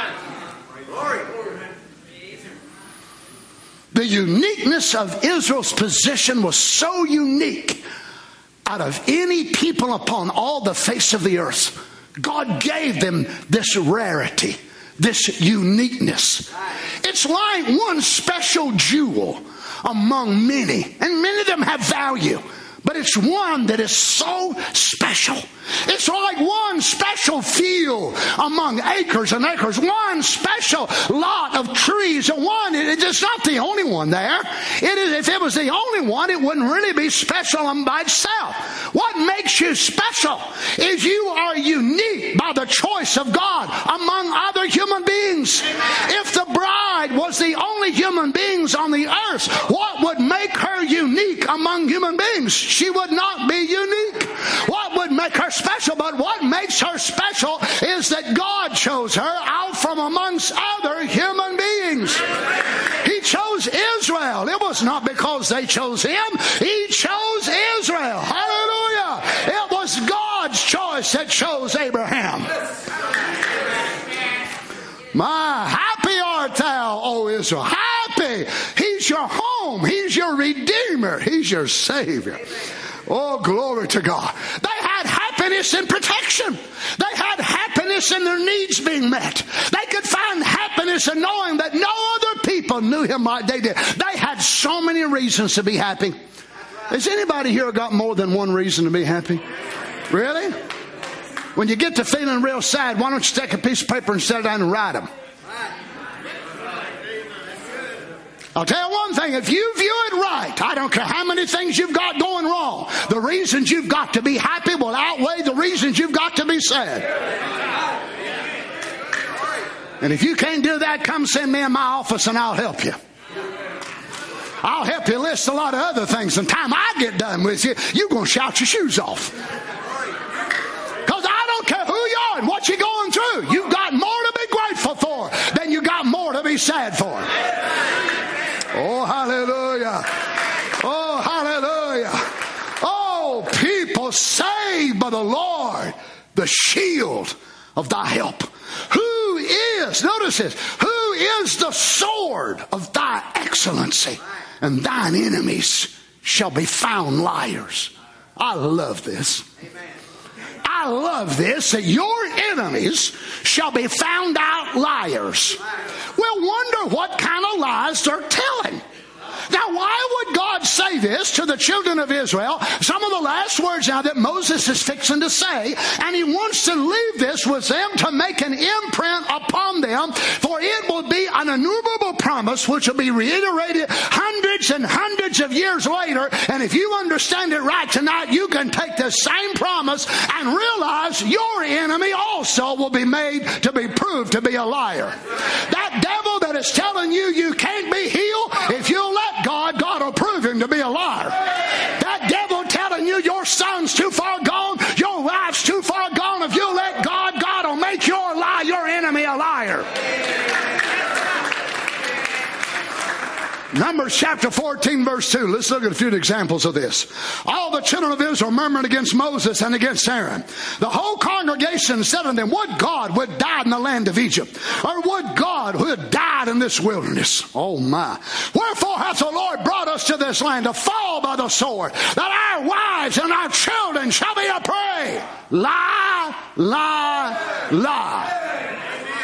Speaker 5: The uniqueness of Israel's position was so unique. Out of any people upon all the face of the earth, God gave them this rarity, this uniqueness. It's like one special jewel among many, and many of them have value. But it's one that is so special. It's like one special field among acres and acres. One special lot of trees. And one, it's not the only one there. It is, if it was the only one, it wouldn't really be special by itself. What makes you special is you are unique by the choice of God among other human beings. If the bride was the only human beings on the earth, what would make her unique among human beings? She would not be unique. What would make her special? But what makes her special is that God chose her out from amongst other human beings. He chose Israel. It was not because they chose him. He chose Israel. Hallelujah. It was God's choice that chose Abraham. My, happy art thou, O Israel. Happy. He's your home. He's your Redeemer. He's your Savior. Oh, glory to God. They had happiness in protection. They had happiness in their needs being met. They could find happiness in knowing that no other people knew him like they did. They had so many reasons to be happy. Has anybody here got more than one reason to be happy? Really? When you get to feeling real sad, why don't you take a piece of paper and set it down and write them? I'll tell you one thing, if you view it right, I don't care how many things you've got going wrong, the reasons you've got to be happy will outweigh the reasons you've got to be sad. And if you can't do that, come send me in my office and I'll help you. I'll help you list a lot of other things. And time I get done with you, you're going to shout your shoes off. Because I don't care who you are and what you're going through. You've got more to be grateful for than you got more to be sad for. Oh, hallelujah. Oh, hallelujah. Oh, people saved by the Lord, the shield of thy help. Who is, notice this, who is the sword of thy excellency? And thine enemies shall be found liars. I love this. I love this, that your enemies shall be found out liars. We'll wonder what kind of lies they're telling. Now, why would God say this to the children of Israel? Some of the last words now that Moses is fixing to say, and he wants to leave this with them to make an imprint upon them, for it will be an innumerable promise which will be reiterated hundreds and hundreds of years later. And if you understand it right tonight, you can take the same promise and realize your enemy also will be made to be proved to be a liar. That devil that is telling you you can't be healed, if you let God, God will prove him to be a liar. That devil telling you your son's too far gone, your wife's too far gone, if you let God, God will make your lie, your enemy a liar. Numbers chapter fourteen verse two. Let's look at a few examples of this. All the children of Israel murmured against Moses and against Aaron. The whole congregation said unto them, would God would die in the land of Egypt, or would God who had died in this wilderness. Oh my. Wherefore hath the Lord brought us to this land to fall by the sword, that our wives and our children shall be a prey. Lie, lie, lie.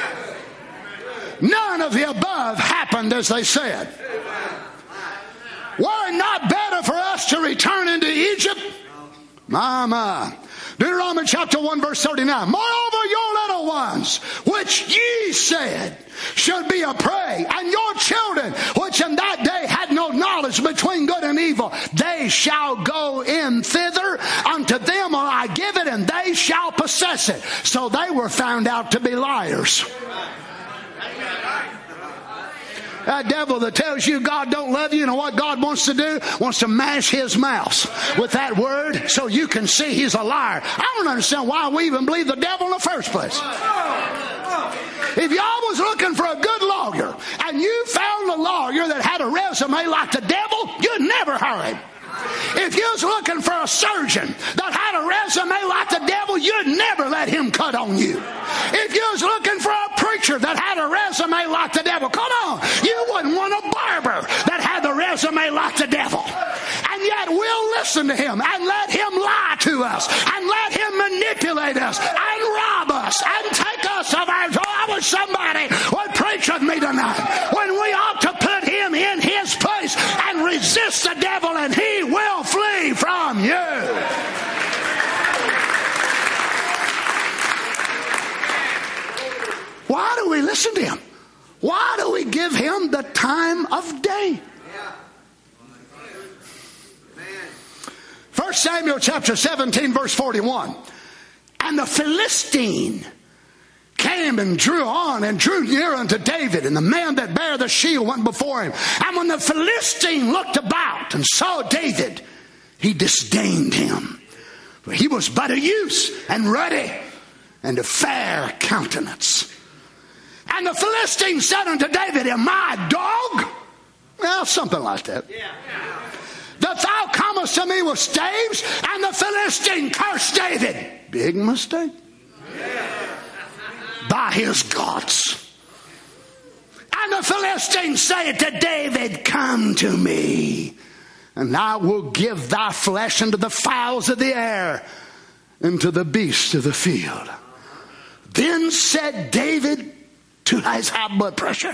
Speaker 5: None of the above happened as they said. Were it not better for us to return into Egypt? My, my. Deuteronomy chapter one verse thirty-nine. Moreover, your little ones, which ye said should be a prey, and your children, which in that day had no knowledge between good and evil. They shall go in thither. Unto them will I give it, and they shall possess it. So they were found out to be liars. That devil that tells you God don't love you, you know what God wants to do? Wants to mash his mouth with that word so you can see he's a liar. I don't understand why we even believe the devil in the first place. If y'all was looking for a good lawyer and you found a lawyer that had a resume like the devil, you'd never hire him. If you was looking for a surgeon that had a resume like the devil, you'd never let him cut on you. If you was looking for a preacher that had a resume like the devil, come on, you wouldn't want a barber that had the resume like the devil. And yet we'll listen to him and let him lie to us and let him manipulate us and rob us and take us of our joy. I wish somebody would preach with me tonight when we ought to put him in his place and resist the devil, and he will flee from you. Why do we listen to him? Why do we give him the time of day? First Samuel chapter seventeen verse forty-one. And the Philistine came and drew on and drew near unto David, and the man that bare the shield went before him. And when the Philistine looked about and saw David, he disdained him, for he was but a youth and ruddy and of fair countenance. And the Philistine said unto David, Am I a dog? Well, something like that. Yeah. That thou comest to me with staves? And the Philistine cursed David. Big mistake. Yeah. By his gods. And the Philistine said to David, Come to me, and I will give thy flesh unto the fowls of the air, and to the beasts of the field. Then said David to his high blood pressure.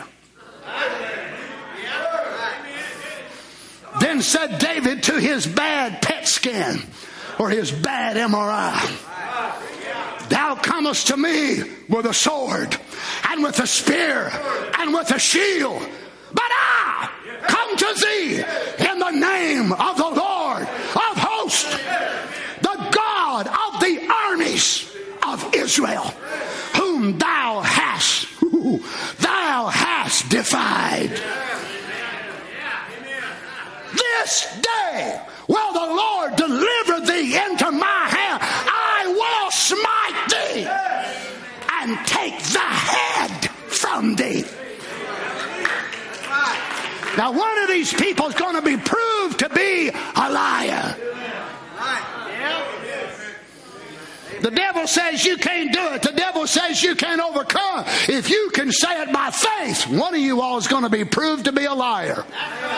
Speaker 5: Then said David to his bad P E T scan or his bad M R I, Thou comest to me with a sword and with a spear and with a shield, but I come to thee in the name of the Lord of hosts, the God of the armies of Israel, whom thou hast, who thou hast defied. This day will the Lord deliver thee into my hand. I will smite thee and take thy head from thee. Now one of these people is going to be proved to be a liar. The devil says you can't do it. The devil says you can't overcome. If you can say it by faith, one of you all is going to be proved to be a liar.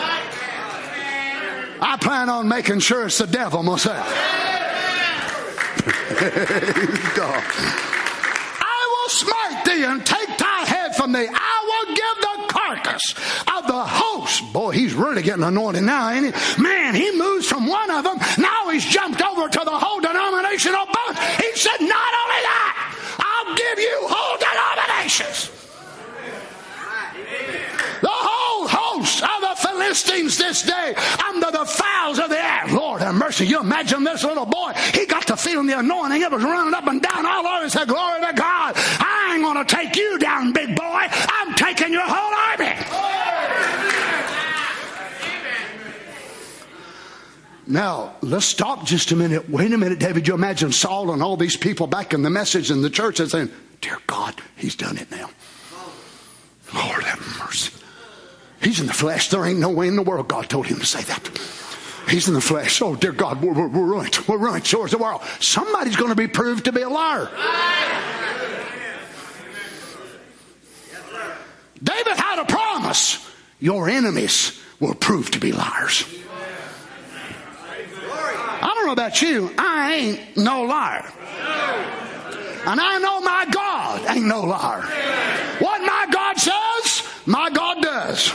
Speaker 5: I plan on making sure it's the devil myself. I will smite thee and take thy head from thee. I will give the carcass of the host. Boy, he's really getting anointed now, ain't he? Man, he moves from one of them. Now he's jumped over to the whole denomination of both. He said, not only that, I'll give you whole denominations. The whole host of the Philistines this day under the fowls of the air. Lord have mercy. You imagine this little boy. He got to feeling the anointing. It was running up and down all over. He said, glory to God. I ain't going to take you down, big boy. I'm taking your whole army. Now, let's stop just a minute. Wait a minute, David. You imagine Saul and all these people back in the message in the church and saying, dear God, he's done it now. Lord have mercy. He's in the flesh. There ain't no way in the world God told him to say that. He's in the flesh. Oh, dear God, we're, we're, we're ruined. We're ruined. So is the world. Somebody's going to be proved to be a liar. David had a promise. Your enemies will prove to be liars. I don't know about you. I ain't no liar. And I know my God ain't no liar. What my God says, my God does.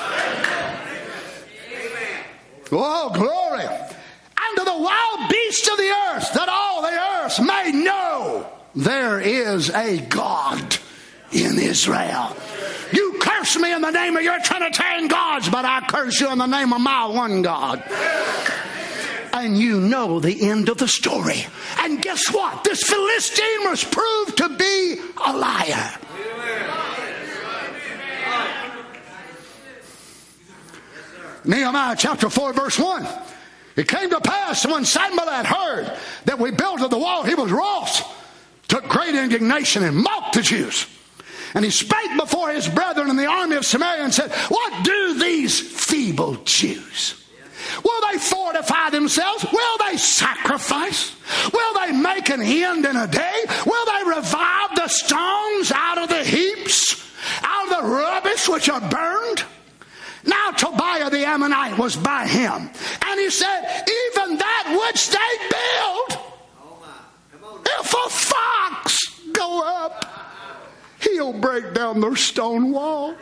Speaker 5: Oh, glory. And to the wild beasts of the earth, that all the earth may know there is a God in Israel. You curse me in the name of your Trinitarian gods, but I curse you in the name of my one God. And you know the end of the story. And guess what? This Philistine was proved to be a liar. Nehemiah chapter four verse one. It came to pass when Sanballat heard that we built the wall, he was wroth, took great indignation and mocked the Jews. And he spake before his brethren in the army of Samaria and said, what do these feeble Jews? Will they fortify themselves? Will they sacrifice? Will they make an end in a day? Will they revive the stones out of the heaps, out of the rubbish which are burned? Now Tobiah the Ammonite was by him. And he said, even that which they build, if a fox go up, he'll break down their stone wall.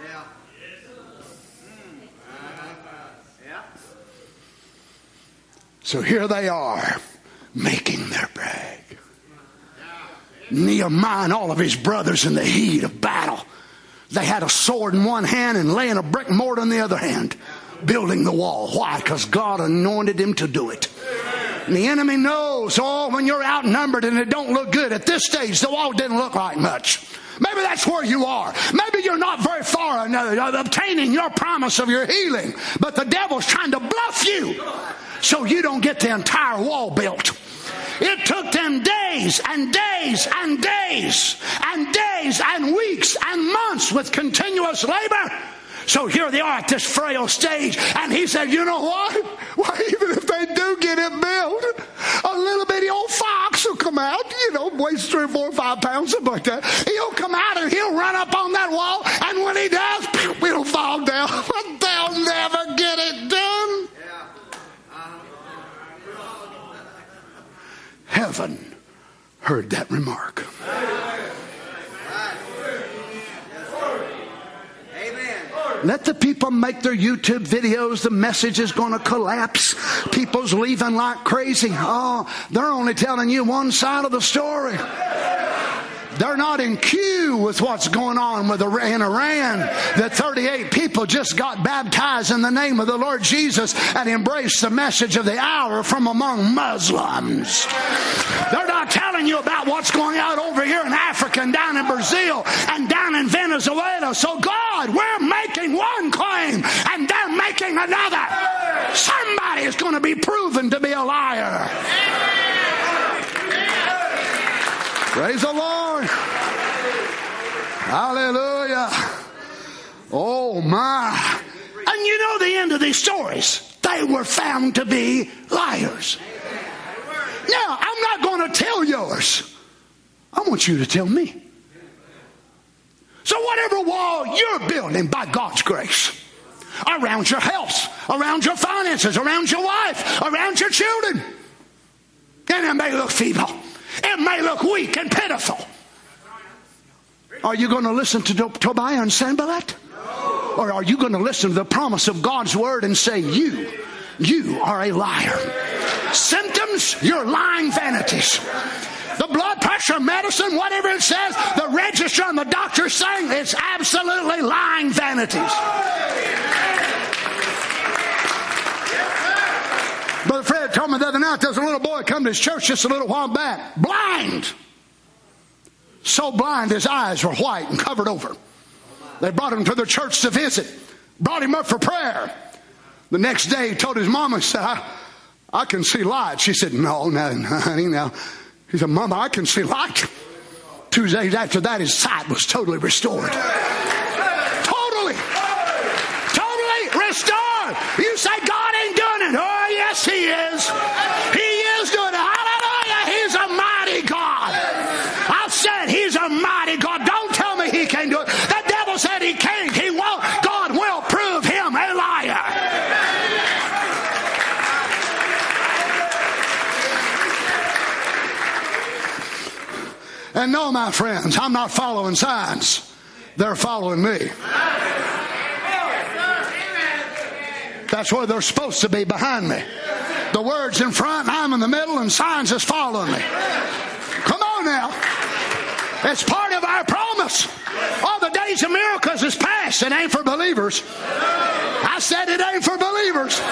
Speaker 5: So here they are, making their brag. Nehemiah and all of his brothers in the heat of battle. They had a sword in one hand and laying a brick mortar in the other hand, building the wall. Why? Because God anointed him to do it. And the enemy knows, oh, when you're outnumbered and it don't look good. At this stage, the wall didn't look like much. Maybe that's where you are. Maybe you're not very far in uh, obtaining your promise of your healing. But the devil's trying to bluff you so you don't get the entire wall built. It took them days and days and days and days and weeks and months with continuous labor. So here they are at this frail stage. And he said, you know what? Well, even if they do get it built, a little bitty old fox will come out, you know, weighs three or four or five pounds, something like that. He'll come out and he'll run up on that wall. And when he does, it'll fall down. But they'll never get it done. Heaven heard that remark. Let the people make their YouTube videos. The message is going to collapse. People's leaving like crazy. Oh, they're only telling you one side of the story. They're not in cue with what's going on with in Iran. That thirty-eight people just got baptized in the name of the Lord Jesus and embraced the message of the hour from among Muslims. They're not telling you about what's going on over here in Africa and down in Brazil and down in Venezuela. So God, we're making one claim and they're making another. Somebody is going to be proven to be a liar. Praise the Lord. Hallelujah. Oh my. And you know the end of these stories. They were found to be liars. Now, I'm not going to tell yours. I want you to tell me. So whatever wall you're building by God's grace, around your health, around your finances, around your wife, around your children, and it may look feeble. It may look weak and pitiful. Are you going to listen to Tobiah and Sanballat? No. Or are you going to listen to the promise of God's word and say, you, you are a liar? Symptoms, you're lying vanities. The blood pressure medicine, whatever it says, the register and the doctor saying it's absolutely lying vanities. Brother Fred told me the other night there's a little boy come to his church just a little while back. Blind. So blind his eyes were white and covered over. They brought him to their church to visit. Brought him up for prayer. The next day he told his mama, he said, I, I can see light. She said, no, no, honey, no. He said, Mama, I can see light. Two days after that, his sight was totally restored. Totally. Totally restored. You say God ain't doing it. Oh, yes, he is. He is doing it. Hallelujah. He's a mighty God. I've said he's a mighty God. Don't tell me he can't do it. The devil said he can't. He won't. God will prove him a liar. And no, my friends, I'm not following signs. They're following me. That's where they're supposed to be, behind me. The word's in front, and I'm in the middle, and signs is following me. Come on now. It's part of our promise. All the days of miracles is past. It ain't for believers. I said it ain't for believers.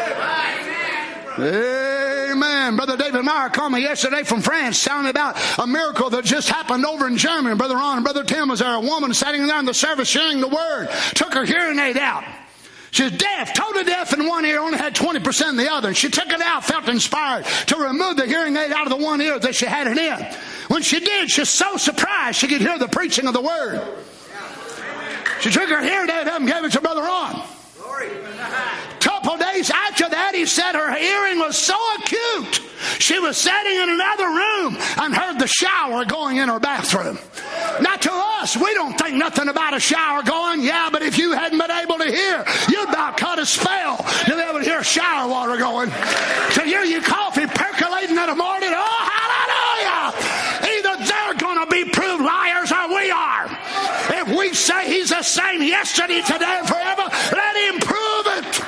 Speaker 5: Amen. Brother David Meyer called me yesterday from France telling me about a miracle that just happened over in Germany. Brother Ron and Brother Tim was there. A woman sitting there in the service sharing the word. Took her hearing aid out. She was deaf, totally deaf in one ear, only had twenty percent in the other. And she took it out, felt inspired to remove the hearing aid out of the one ear that she had it in. When she did, she was so surprised she could hear the preaching of the word. She took her hearing aid up and gave it to Brother Ron. Couple days after that, he said her hearing was so acute, she was sitting in another room and heard the shower going in her bathroom. Now to us, we don't think nothing about a shower going. Yeah, but if you hadn't been able to hear, you'd about cut a spell to be able to hear shower water going. To hear your coffee percolating in the morning. Oh, hallelujah! Either they're going to be proved liars or we are. If we say he's the same yesterday, today, and forever, let him prove it.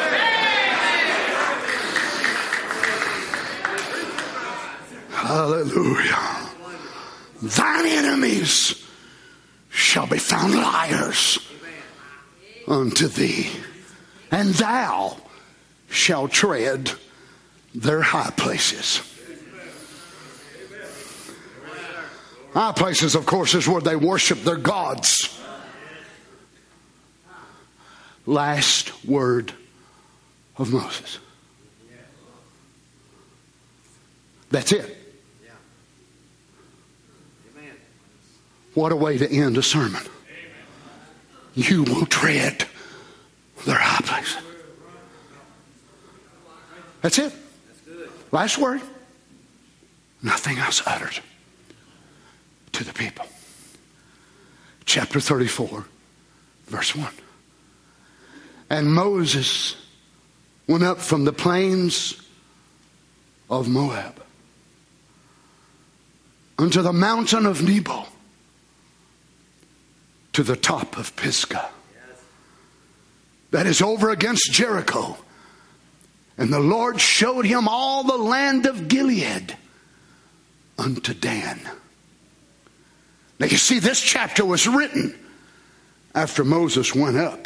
Speaker 5: Hallelujah. Thine enemies shall be found liars unto thee, and thou shalt tread their high places. High places, of course, is where they worship their gods. Last word of Moses. That's it. What a way to end a sermon. You will tread their high place. That's it. Last word. Nothing else uttered to the people. Chapter thirty-four, verse one. And Moses went up from the plains of Moab unto the mountain of Nebo, to the top of Pisgah, that is over against Jericho. And the Lord showed him all the land of Gilead unto Dan. Now you see, this chapter was written after Moses went up.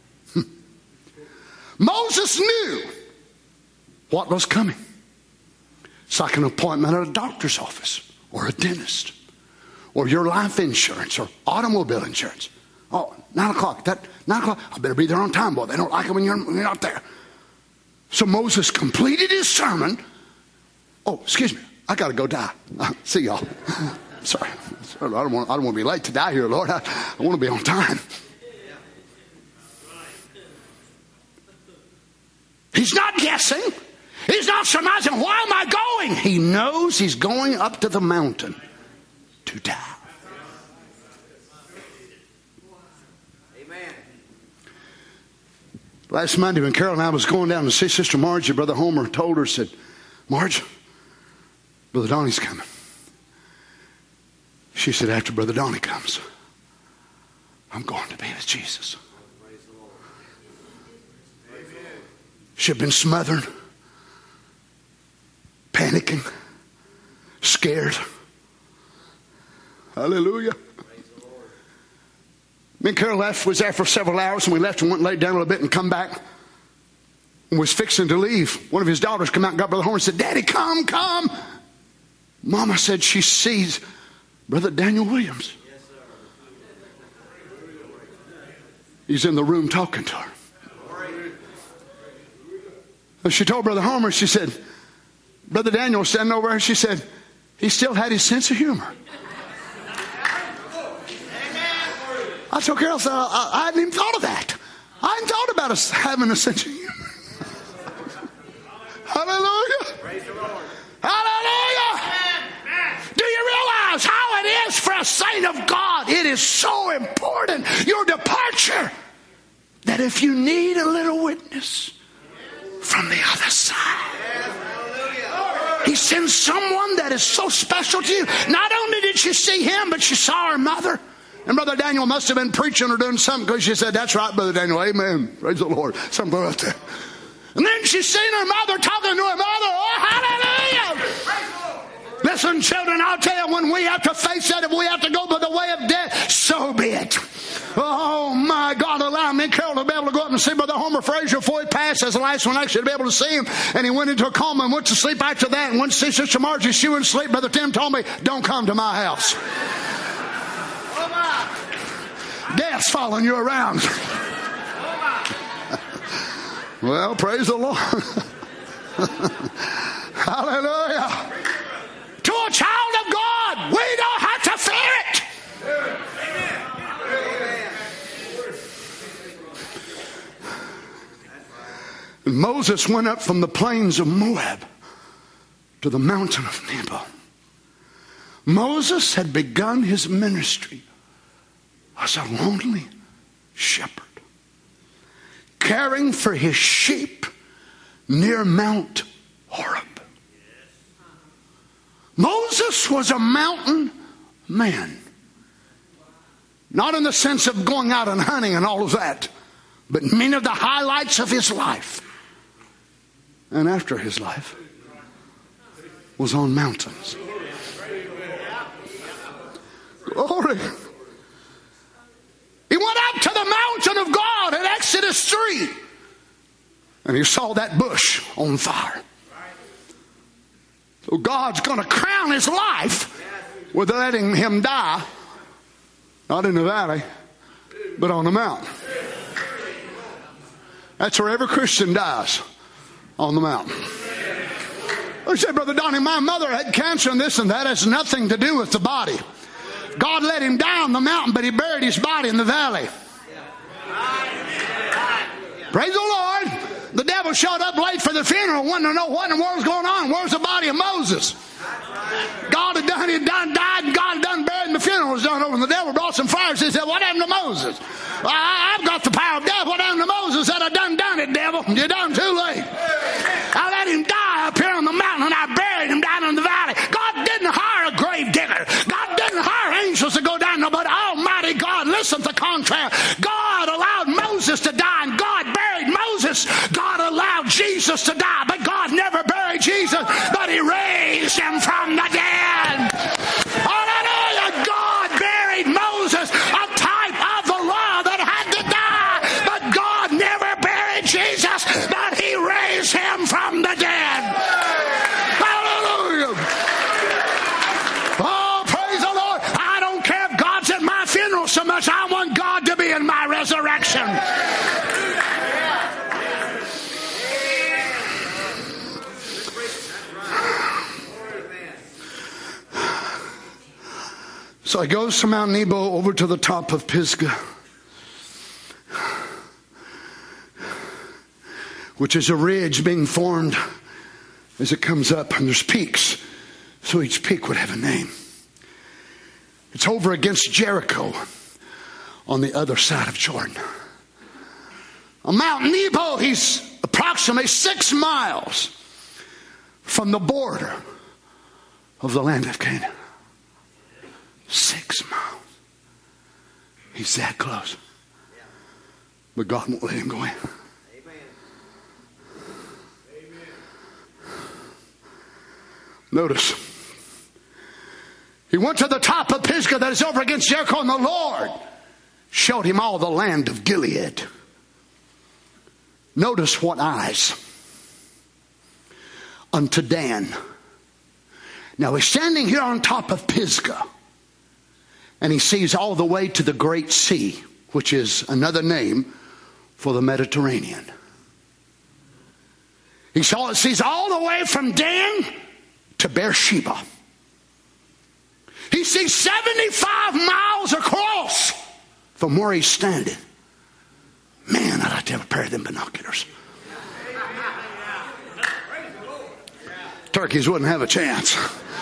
Speaker 5: Moses knew what was coming. It's like an appointment at a doctor's office or a dentist, or your life insurance, or automobile insurance. Oh, nine o'clock. That nine o'clock. I better be there on time, boy. They don't like it when you're, when you're not there. So Moses completed his sermon. Oh, excuse me. I got to go die. Uh, see y'all. Sorry. I don't want. I don't want to be late to die here, Lord. I, I want to be on time. He's not guessing. He's not surmising. Why am I going? He knows he's going up to the mountain to die. Amen. Last Monday when Carol and I was going down to see Sister Margie, Brother Homer told her, said, Marge, Brother Donnie's coming. She said, after Brother Donnie comes, I'm going to be with Jesus. She had been smothered, panicking, scared. Hallelujah. Me and Carol left, was there for several hours, and we left and went and laid down a little bit and come back. And was fixing to leave. One of his daughters come out and got Brother Homer and said, Daddy, come, come. Mama said she sees Brother Daniel Williams. He's in the room talking to her. And she told Brother Homer, she said, Brother Daniel was standing over her, and she said, he still had his sense of humor. I told Carol, I, I, I hadn't even thought of that. I hadn't thought about us having a sense of humor. Hallelujah. Praise the Lord. Hallelujah. Do you realize how it is for a saint of God? It is so important, your departure, that if you need a little witness from the other side, he sends someone that is so special to you. Not only did she see him, but she saw her mother. And Brother Daniel must have been preaching or doing something, because she said, that's right, Brother Daniel. Amen. Praise the Lord. Something out there. And then she's seen her mother talking to her mother. Oh, hallelujah. Listen, children, I'll tell you, when we have to face that, if we have to go by the way of bed. Oh my God, allow me and Carol to be able to go up and see Brother Homer Frazier before he passed. As the last one actually to be able to see him. And he went into a coma and went to sleep after that. And went to see Sister Margie. She went to sleep. Brother Tim told me, don't come to my house. Death's following you around. Well, praise the Lord. Hallelujah. To a child of God, we don't have to fear it. And Moses went up from the plains of Moab to the mountain of Nebo. Moses had begun his ministry as a lonely shepherd, caring for his sheep near Mount Horeb. Moses was a mountain man. Not in the sense of going out and hunting and all of that, but many of the highlights of his life and after his life was on mountains. Glory. He went up to the mountain of God in Exodus three. And he saw that bush on fire. So God's going to crown his life with letting him die. Not in the valley, but on the mountain. That's where every Christian dies. On the mountain. You say, Brother Donnie, my mother had cancer and this and that. Has nothing to do with the body. God let him die on the mountain, but he buried his body in the valley. Praise the Lord. The devil showed up late for the funeral, wanted to know what in the world was going on. Where's the body of Moses? God had done, he had done, died, and God had done buried, and the funeral was done over. And the devil brought some fires. He said, what happened to Moses? Well, I, I've got the power of death. What happened to Moses? Said, I done done it, devil. You done too late. I let him die up here on the mountain, and I buried him down in the valley. God didn't hire a grave digger. God didn't hire angels to go down there, but Almighty God, listen to the contrast. God allowed Moses to die, and God buried Moses. God allowed Jesus to die, but God never buried Jesus, but he raised him from the dead. Hallelujah. God buried Moses, a type of the law that had to die, but God never buried Jesus, but he raised him from the dead. Hallelujah. Oh, praise the Lord. I don't care if God's at my funeral so much. I want God to be in my resurrection. So he goes from Mount Nebo over to the top of Pisgah, which is a ridge being formed as it comes up, and there's peaks, so each peak would have a name. It's over against Jericho on the other side of Jordan. On Mount Nebo, he's approximately six miles from the border of the land of Canaan. Six miles. He's that close. But God won't let him go in. Notice. He went to the top of Pisgah that is over against Jericho, and the Lord showed him all the land of Gilead. Notice what eyes. Unto Dan. Now he's standing here on top of Pisgah. And he sees all the way to the Great Sea, which is another name for the Mediterranean. He saw, sees all the way from Dan to Beersheba. He sees seventy-five miles across from where he's standing. Man, I'd like to have a pair of them binoculars. Turkeys wouldn't have a chance.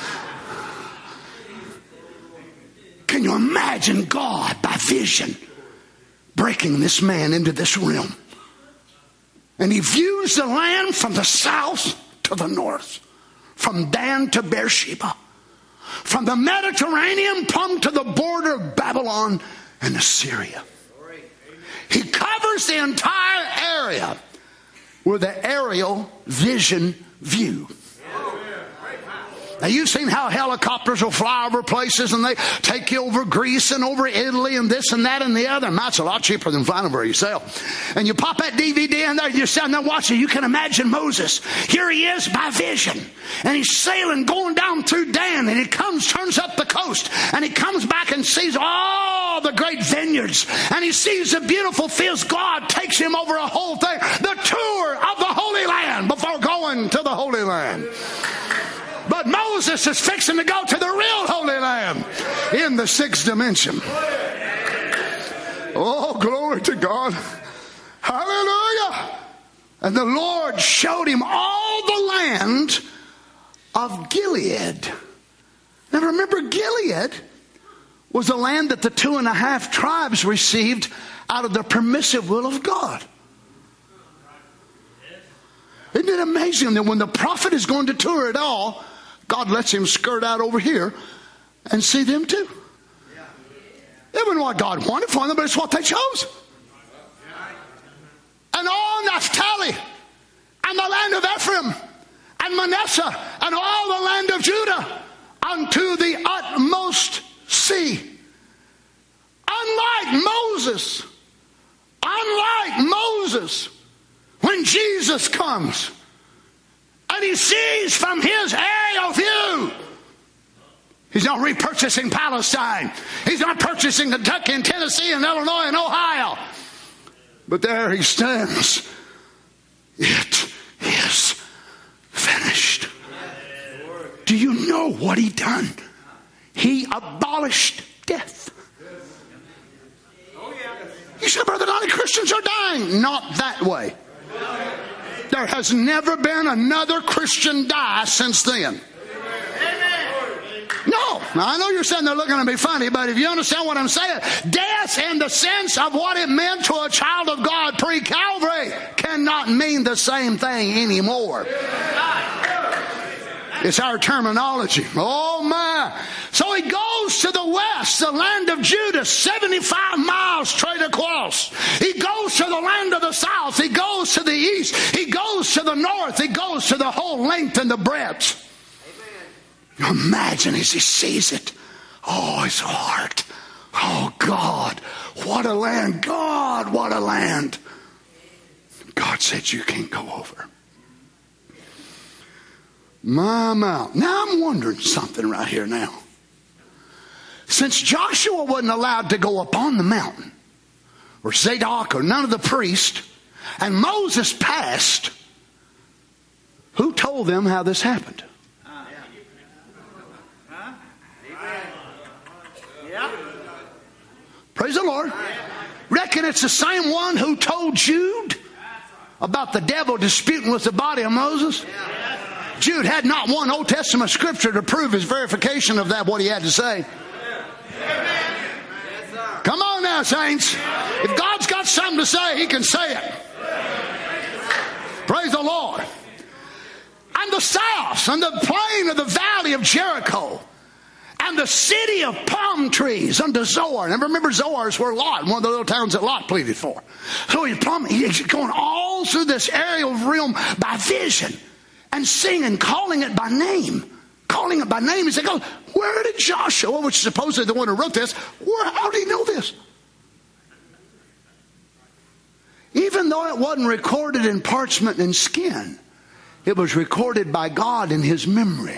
Speaker 5: Can you imagine God by vision breaking this man into this realm? And he views the land from the south to the north, from Dan to Beersheba, from the Mediterranean plumb to the border of Babylon and Assyria. He covers the entire area with the aerial vision view. Now, you've seen how helicopters will fly over places and they take you over Greece and over Italy and this and that and the other. And that's a lot cheaper than flying over yourself. And you pop that D V D in there, you're sitting there watching. You can imagine Moses. Here he is by vision. And he's sailing, going down through Dan. And he comes, turns up the coast. And he comes back and sees all the great vineyards. And he sees the beautiful fields. God takes him over a whole thing. The tour of the Holy Land before going to the Holy Land. But Moses is fixing to go to the real Holy Land in the sixth dimension. Oh, glory to God. Hallelujah. And the Lord showed him all the land of Gilead. Now remember, Gilead was a land that the two and a half tribes received out of the permissive will of God. Isn't it amazing that when the prophet is going to tour it all, God lets him skirt out over here and see them too? It wasn't what God wanted for them, but it's what they chose. And all Naphtali and the land of Ephraim and Manasseh and all the land of Judah unto the utmost sea. Unlike Moses, unlike Moses, when Jesus comes and he sees from his aerial view, he's not repurchasing Palestine. He's not purchasing Kentucky and Tennessee and Illinois and Ohio. But there he stands. It is finished. Do you know what he done? He abolished death. You said, Brother Donnie, Christians are dying. Not that way. There has never been another Christian die since then. No. Now, I know you're saying they're looking at me funny, but if you understand what I'm saying, death in the sense of what it meant to a child of God pre-Calvary cannot mean the same thing anymore. It's our terminology. Oh my. So he goes to the west, the land of Judah, seventy-five miles straight across. He goes to the land of the south. He goes to the east. He goes to the north. He goes to the whole length and the breadth. Amen. Imagine as he sees it. Oh, his heart. Oh, God. What a land. God, what a land. God said you can't go over. My mouth. Now I'm wondering something right here now. Since Joshua wasn't allowed to go up on the mountain, or Zadok or none of the priests, and Moses passed, who told them how this happened? Praise the Lord. Reckon it's the same one who told Jude about the devil disputing with the body of Moses? Jude had not one Old Testament scripture to prove his verification of that, what he had to say. Come on now, saints. If God's got something to say, he can say it. Praise the Lord. And the south, and the plain of the valley of Jericho, and the city of palm trees unto Zoar. And remember, Zoar is where Lot, one of the little towns that Lot pleaded for. So he's, plumb, he's going all through this aerial realm by vision. And singing, calling it by name. Calling it by name. He said, where did Joshua, which is supposedly the one who wrote this, where, how did he know this? Even though it wasn't recorded in parchment and skin, it was recorded by God in his memory.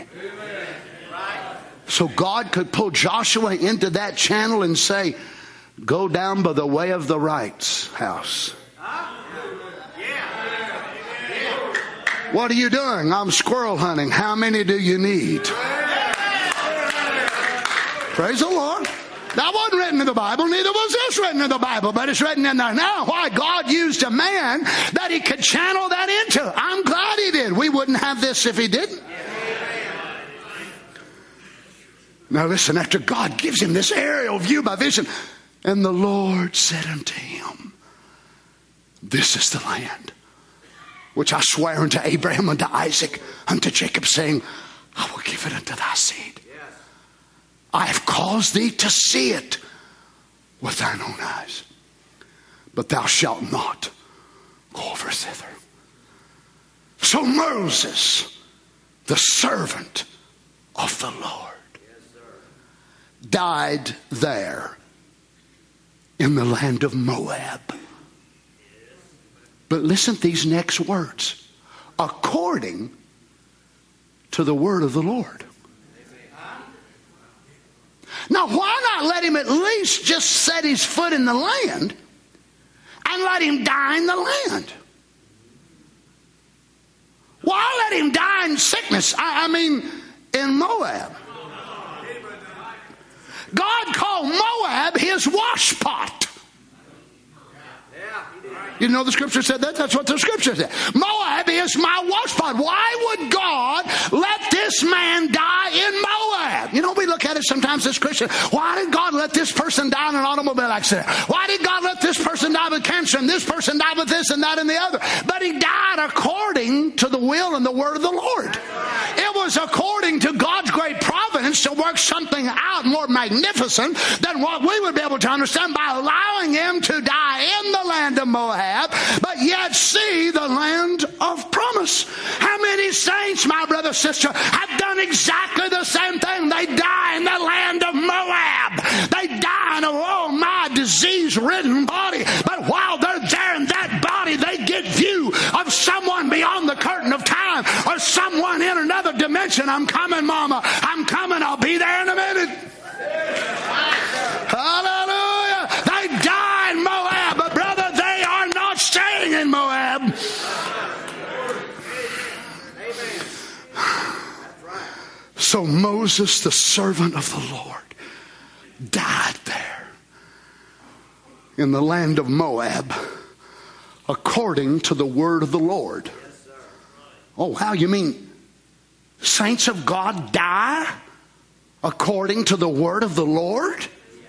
Speaker 5: So God could pull Joshua into that channel and say, go down by the way of the right's house. What are you doing? I'm squirrel hunting. How many do you need? Praise the Lord. That wasn't written in the Bible. Neither was this written in the Bible. But it's written in there now. Why? God used a man that he could channel that into. I'm glad he did. We wouldn't have this if he didn't. Now listen, after God gives him this aerial view by vision, and the Lord said unto him, this is the land which I swear unto Abraham, unto Isaac, unto Jacob, saying, I will give it unto thy seed. Yes. I have caused thee to see it with thine own eyes, but thou shalt not go over thither. So Moses, the servant of the Lord died there in the land of Moab. But listen to these next words. According to the word of the Lord. Now, why not let him at least just set his foot in the land and let him die in the land? Why let him die in sickness? I, I mean, in Moab. God called Moab his washpot. You know the scripture said that? That's what the scripture said. Moab is my washpot. Why would God let this man die in Moab? You know, we look at it sometimes as Christians. Why did God let this person die in an automobile accident? Why did God let this person die with cancer and this person die with this and that and the other? But he died according to the will and the word of the Lord. It was according to God's great providence to work something out more magnificent than what we would be able to understand by allowing him to die in the land of Moab, but yet see the land of promise. How many saints, my brother, sister, have done exactly the same thing? They die in the land of Moab. They die in a, oh my, disease-ridden body. But while they're there in that body, they get view of someone beyond the curtain of time or someone in another dimension. I'm coming, mama. I'm coming. I'll be there in a minute. Hallelujah. They die in Moab, but brother, they are not staying in Moab. So Moses, the servant of the Lord, died there in the land of Moab according to the word of the Lord. Oh, how? You mean saints of God die according to the word of the Lord?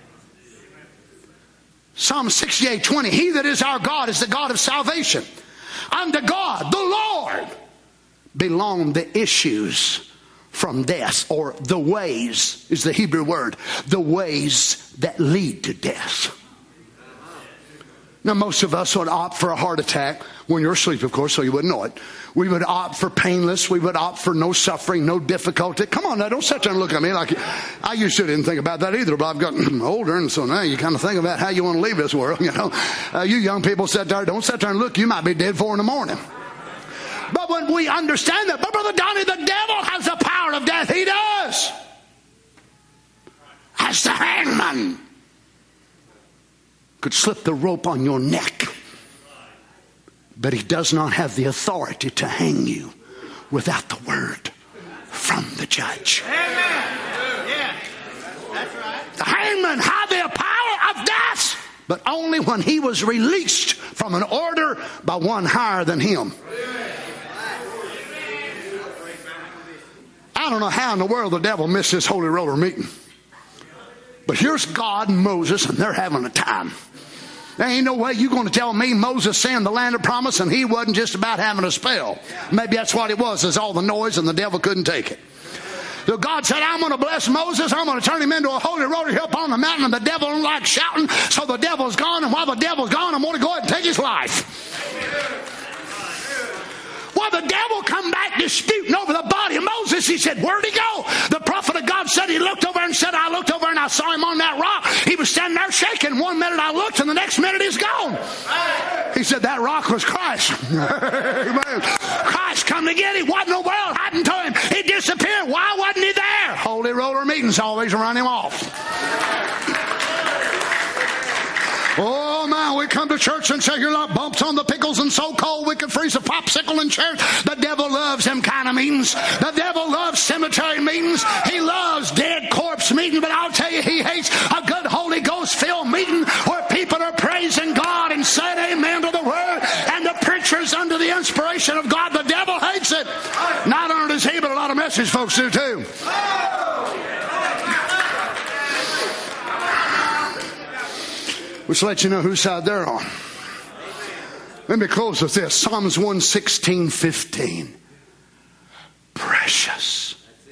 Speaker 5: Psalm sixty-eight twenty. He that is our God is the God of salvation. Unto God, the Lord, belong the issues from death, or the ways is the Hebrew word, the ways that lead to death. Now, most of us would opt for a heart attack when you're asleep, of course, so you wouldn't know it. We would opt for painless. We would opt for no suffering, no difficulty. Come on now, don't sit there and look at me like I used to didn't think about that either, but I've gotten older, and so now you kind of think about how you want to leave this world. You know, uh, you young people sit there, don't sit there and look. You might be dead four in the morning. But when we understand that, but Brother Donnie, the devil has the power of death. He does. As the hangman could slip the rope on your neck, but he does not have the authority to hang you without the word from the judge.
Speaker 3: Amen. Yeah, that's right.
Speaker 5: The hangman had the power of death, but only when he was released from an order by one higher than him. I don't know how in the world the devil missed this holy roller meeting. But here's God and Moses, and they're having a time. There ain't no way you're going to tell me Moses sinned the land of promise and he wasn't just about having a spell. Maybe that's what it was, is all the noise and the devil couldn't take it. So God said, I'm going to bless Moses. I'm going to turn him into a holy roller hill up on the mountain, and the devil don't like shouting, so the devil's gone, and while the devil's gone, I'm going to go ahead and take his life. Well, the devil come back disputing over the body of Moses. He said, where'd he go? The prophet of God said he looked over and said, I looked over and I saw him on that rock. He was standing there shaking. One minute I looked and the next minute he's gone. He said that rock was Christ. Christ come to get him. What in the world happened to him? He disappeared. Why wasn't he there? Holy roller meetings always run him off. Oh, man, we come to church and say, you're like bumps on the pickles and so cold we could freeze a popsicle in church. The devil loves them kind of meetings. The devil loves cemetery meetings. He loves dead corpse meetings. But I'll tell you, he hates a good Holy Ghost-filled meeting where people are praising God and saying amen to the word, and the preacher's under the inspiration of God. The devil hates it. Not only does he, but a lot of message folks do too. Which lets you know whose side they're on. Let me close with this. Psalms one sixteen fifteen. Precious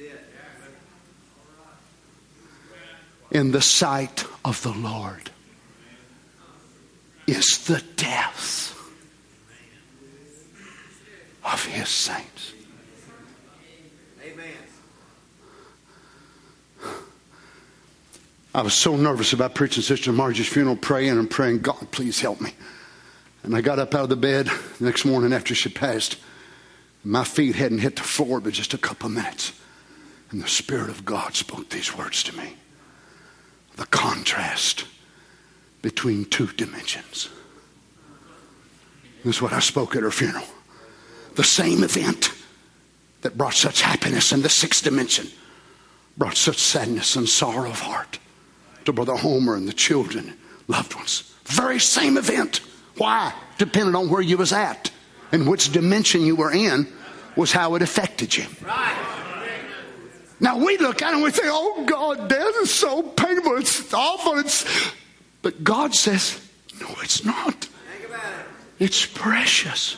Speaker 5: in the sight of the Lord is the death of his saints. I was so nervous about preaching Sister Margie's funeral, praying and praying, God, please help me. And I got up out of the bed the next morning after she passed. My feet hadn't hit the floor but just a couple of minutes. And the Spirit of God spoke these words to me. The contrast between two dimensions. This is what I spoke at her funeral. The same event that brought such happiness in the sixth dimension brought such sadness and sorrow of heart to Brother Homer and the children, loved ones. Very same event. Why? Depending on where you was at and which dimension you were in was how it affected you. Right. Now we look at it and we think, oh God, death is so painful, it's awful. It's... But God says, no, it's not. It's precious.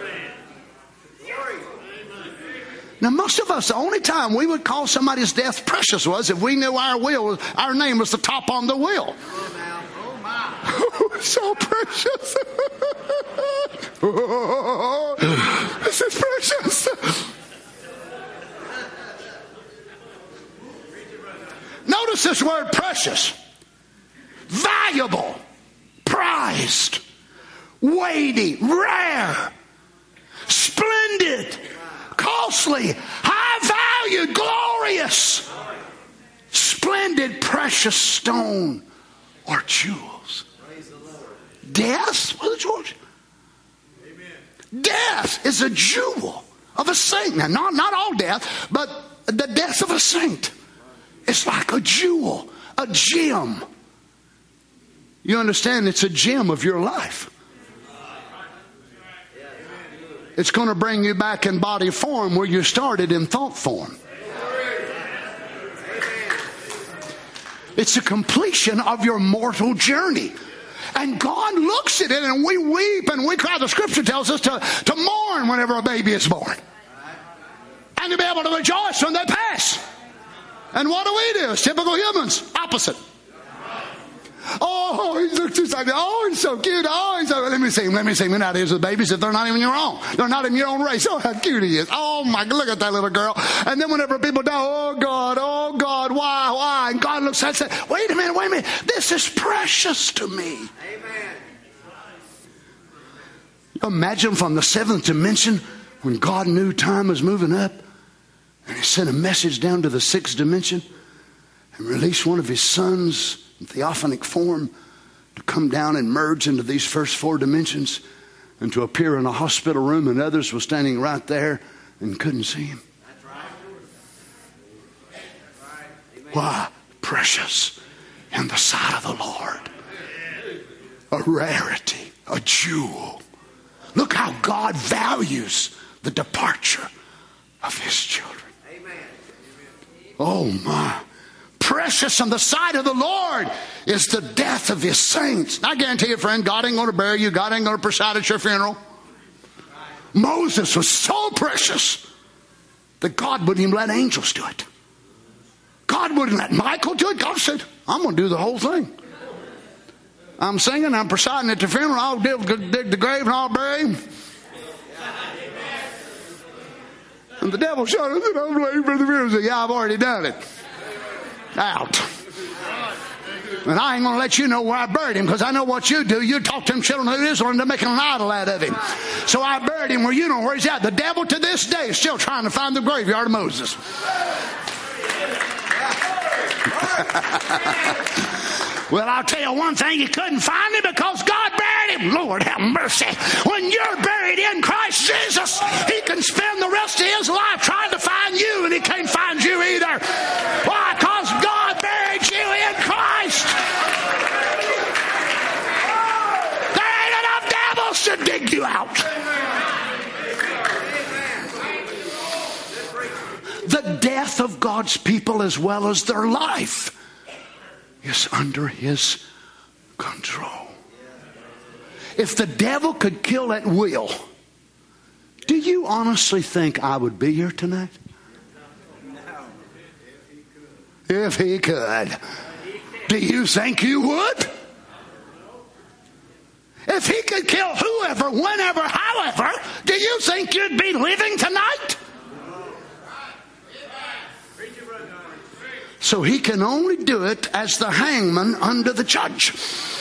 Speaker 5: Now most of us, the only time we would call somebody's death precious was if we knew our will, our name was the top on the will. Oh my. Oh, so precious. Oh, this is precious. Notice this word precious. Valuable, prized, weighty, rare, splendid, costly, high valued, glorious, splendid, precious stone or jewels. Death, Brother George. Death is a jewel of a saint. Now, not, not all death, but the death of a saint. It's like a jewel, a gem. You understand? It's a gem of your life. It's going to bring you back in body form where you started in thought form. It's a completion of your mortal journey. And God looks at it and we weep and we cry. The scripture tells us to, to mourn whenever a baby is born. And to be able to rejoice when they pass. And what do we do as typical humans? Opposite. Oh, he looks just like, oh, he's so cute. Oh, he's so, let me see him, let me see him. And that is with babies if they're not even your own. They're not in your own race. Oh, how cute he is. Oh, my, look at that little girl. And then whenever people die, oh, God, oh, God, why, why? And God looks at it and says, wait a minute, wait a minute. This is precious to me. Amen. Imagine from the seventh dimension when God knew time was moving up and he sent a message down to the sixth dimension and released one of his sons in theophanic form to come down and merge into these first four dimensions and to appear in a hospital room, and others were standing right there and couldn't see him. That's right. That's right. Why? Precious in the sight of the Lord. A rarity, a jewel. Look how God values the departure of his children. Amen. Oh my. Precious on the sight of the Lord is the death of his saints. I guarantee you, friend, God ain't going to bury you. God ain't going to preside at your funeral. Moses was so precious that God wouldn't even let angels do it. God wouldn't let Michael do it. God said, I'm going to do the whole thing. I'm singing, I'm presiding at the funeral, I'll dig, dig the grave and I'll bury him. And the devil showed us that I'm late for the funeral. Said, yeah, I've already done it. Out. And I ain't going to let you know where I buried him, because I know what you do. You talk to them children of Israel into making an idol out of him. So I buried him where you know where he's at. The devil to this day is still trying to find the graveyard of Moses. Well, I'll tell you one thing, you couldn't find him because God buried him. Lord have mercy. When you're buried in Christ Jesus, he can spend the rest of his life trying to find you, and he can't find you either. Why? Because God buried you in Christ. There ain't enough devils to dig you out. The death of God's people as well as their life is under his control. If the devil could kill at will, do you honestly think I would be here tonight? If he could. Do you think you would? If he could kill whoever, whenever, however, do you think you'd be living tonight? So he can only do it as the hangman under the judge.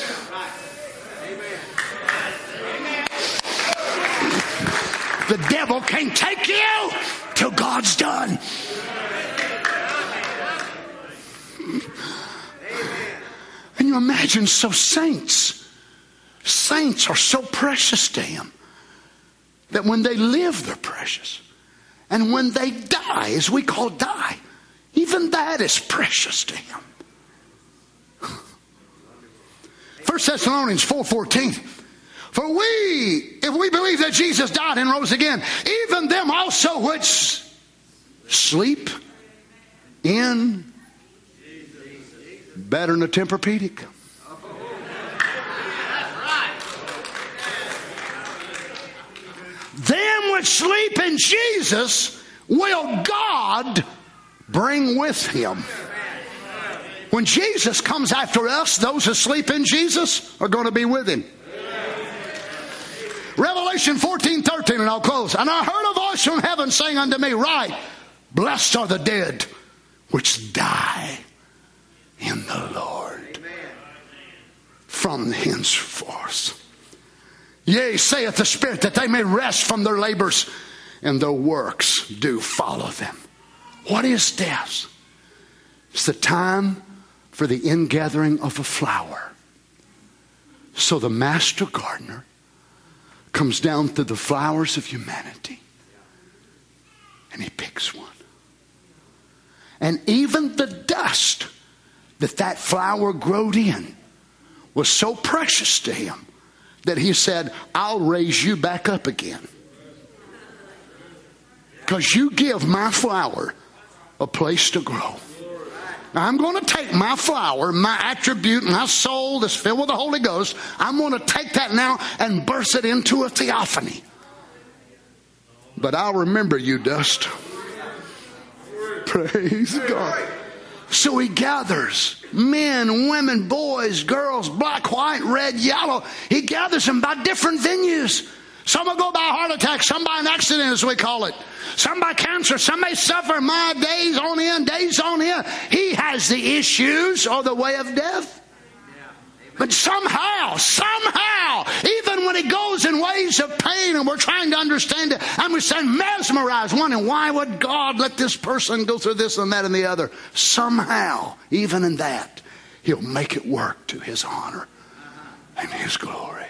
Speaker 5: The devil can't take you till God's done. And you imagine, so saints, saints are so precious to him that when they live, they're precious. And when they die, as we call die, even that is precious to him. First Thessalonians four fourteen. For we, if we believe that Jesus died and rose again, even them also which sleep in, better than a Tempur-Pedic. Them which sleep in Jesus will God bring with him. When Jesus comes after us, those who sleep in Jesus are going to be with him. Revelation fourteen thirteen, and I'll close. And I heard a voice from heaven saying unto me, Write, blessed are the dead which die in the Lord from henceforth. Yea, saith the Spirit, that they may rest from their labors, and their works do follow them. What is death? It's the time for the ingathering of a flower. So the master gardener comes down through the flowers of humanity, and he picks one. And even the dust that that flower growed in was so precious to him that he said, I'll raise you back up again. Because you give my flower a place to grow. Now, I'm going to take my flower, my attribute, my soul that's filled with the Holy Ghost. I'm going to take that now and burst it into a theophany. But I'll remember you, dust. Praise God. So he gathers men, women, boys, girls, black, white, red, yellow. He gathers them by different venues. Some will go by a heart attack, some by an accident, as we call it. Some by cancer, some may suffer my days on end, days on end. He has the issues or the way of death. But somehow, somehow, even when it goes in ways of pain and we're trying to understand it, and we're saying mesmerized, wondering why would God let this person go through this and that and the other? Somehow, even in that, he'll make it work to his honor and his glory.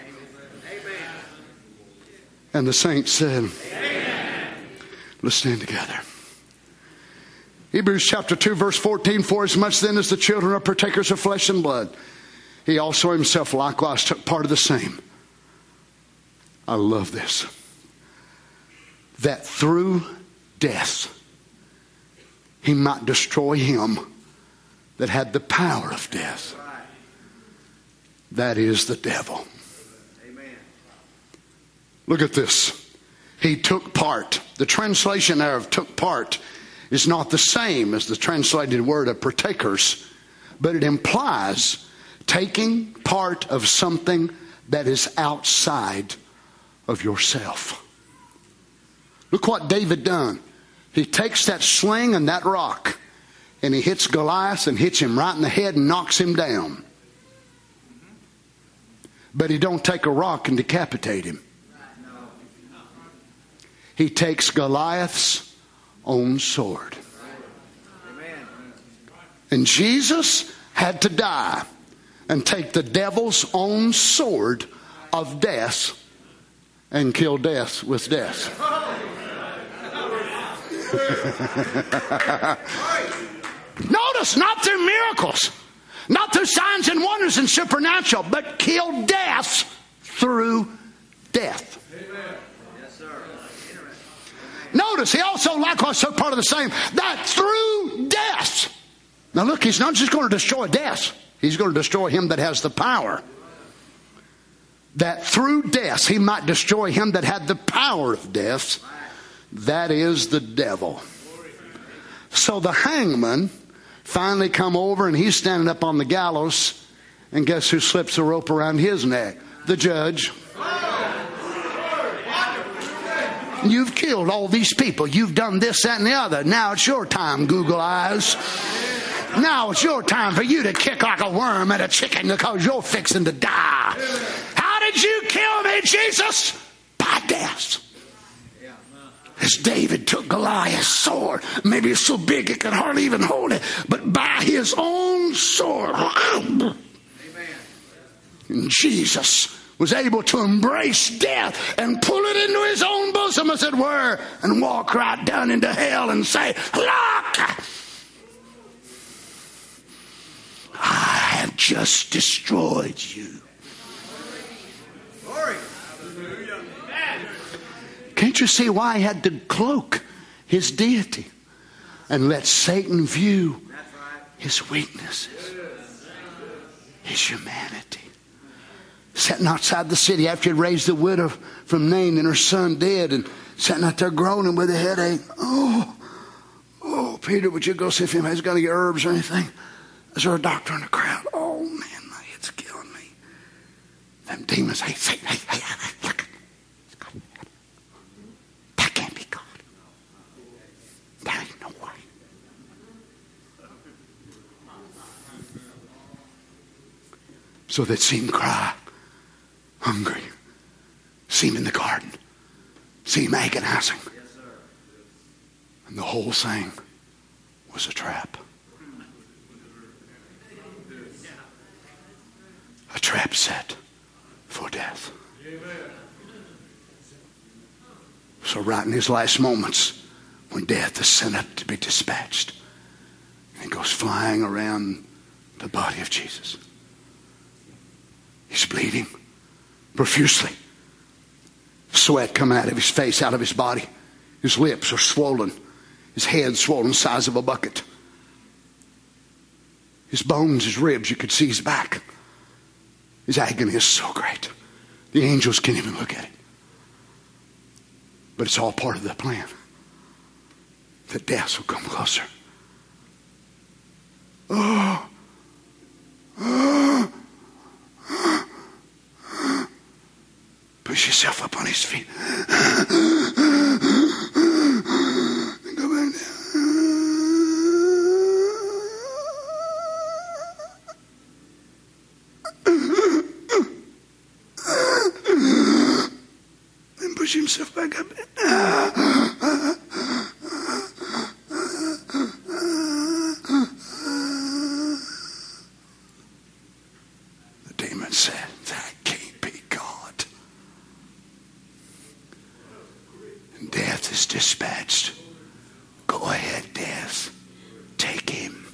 Speaker 5: And the saints said, Amen. Let's stand together. Hebrews chapter two verse fourteen, for as much then as the children are partakers of flesh and blood, he also himself likewise took part of the same. I love this. That through death he might destroy him that had the power of death. That is the devil. Look at this. He took part. The translation there of took part is not the same as the translated word of partakers, but it implies taking part of something that is outside of yourself. Look what David done. He takes that sling and that rock and he hits Goliath and hits him right in the head and knocks him down. But he don't take a rock and decapitate him. He takes Goliath's own sword. And Jesus had to die and take the devil's own sword of death and kill death with death. Notice, not through miracles, not through signs and wonders and supernatural, but kill death through death. Notice, he also likewise took part of the same, that through death. Now look, he's not just going to destroy death. He's going to destroy him that has the power. That through death he might destroy him that had the power of death. That is the devil. So the hangman finally come over and he's standing up on the gallows. And guess who slips a rope around his neck? The judge. You've killed all these people. You've done this, that, and the other. Now it's your time, Google eyes. Now it's your time for you to kick like a worm at a chicken because you're fixing to die. How did you kill me, Jesus? By death. As David took Goliath's sword, maybe it's so big it could hardly even hold it, but by his own sword. Amen. And Jesus was able to embrace death and pull it into his own bosom, as it were, and walk right down into hell and say, look, I have just destroyed you. Glory. Can't you see why he had to cloak his deity and let Satan view his weaknesses, his humanity? Sitting outside the city after he had raised the widow from Nain and her son dead, and sitting out there groaning with a headache. Oh, oh, Peter, would you go see if anybody's got any herbs or anything? Is there a doctor in the crowd? Oh, man, my head's killing me. Them demons, hey, Satan, hey, hey, hey, look. That can't be God. There ain't no way. So they'd see him cry, hungry, see him in the garden, see him agonizing. And the whole thing was a trap. A trap set for death. So right in his last moments, when death is sent up to be dispatched, and he goes flying around the body of Jesus. He's bleeding profusely. Sweat coming out of his face, out of his body. His lips are swollen. His head swollen the size of a bucket. His bones, his ribs, you could see his back. His agony is so great. The angels can't even look at it. But it's all part of the plan. That death will come closer. Oh. Oh. Push yourself up on his feet. And go back down. And push himself back up. The demon said, that can't be God. And death is dispatched. Go ahead, death. Take him.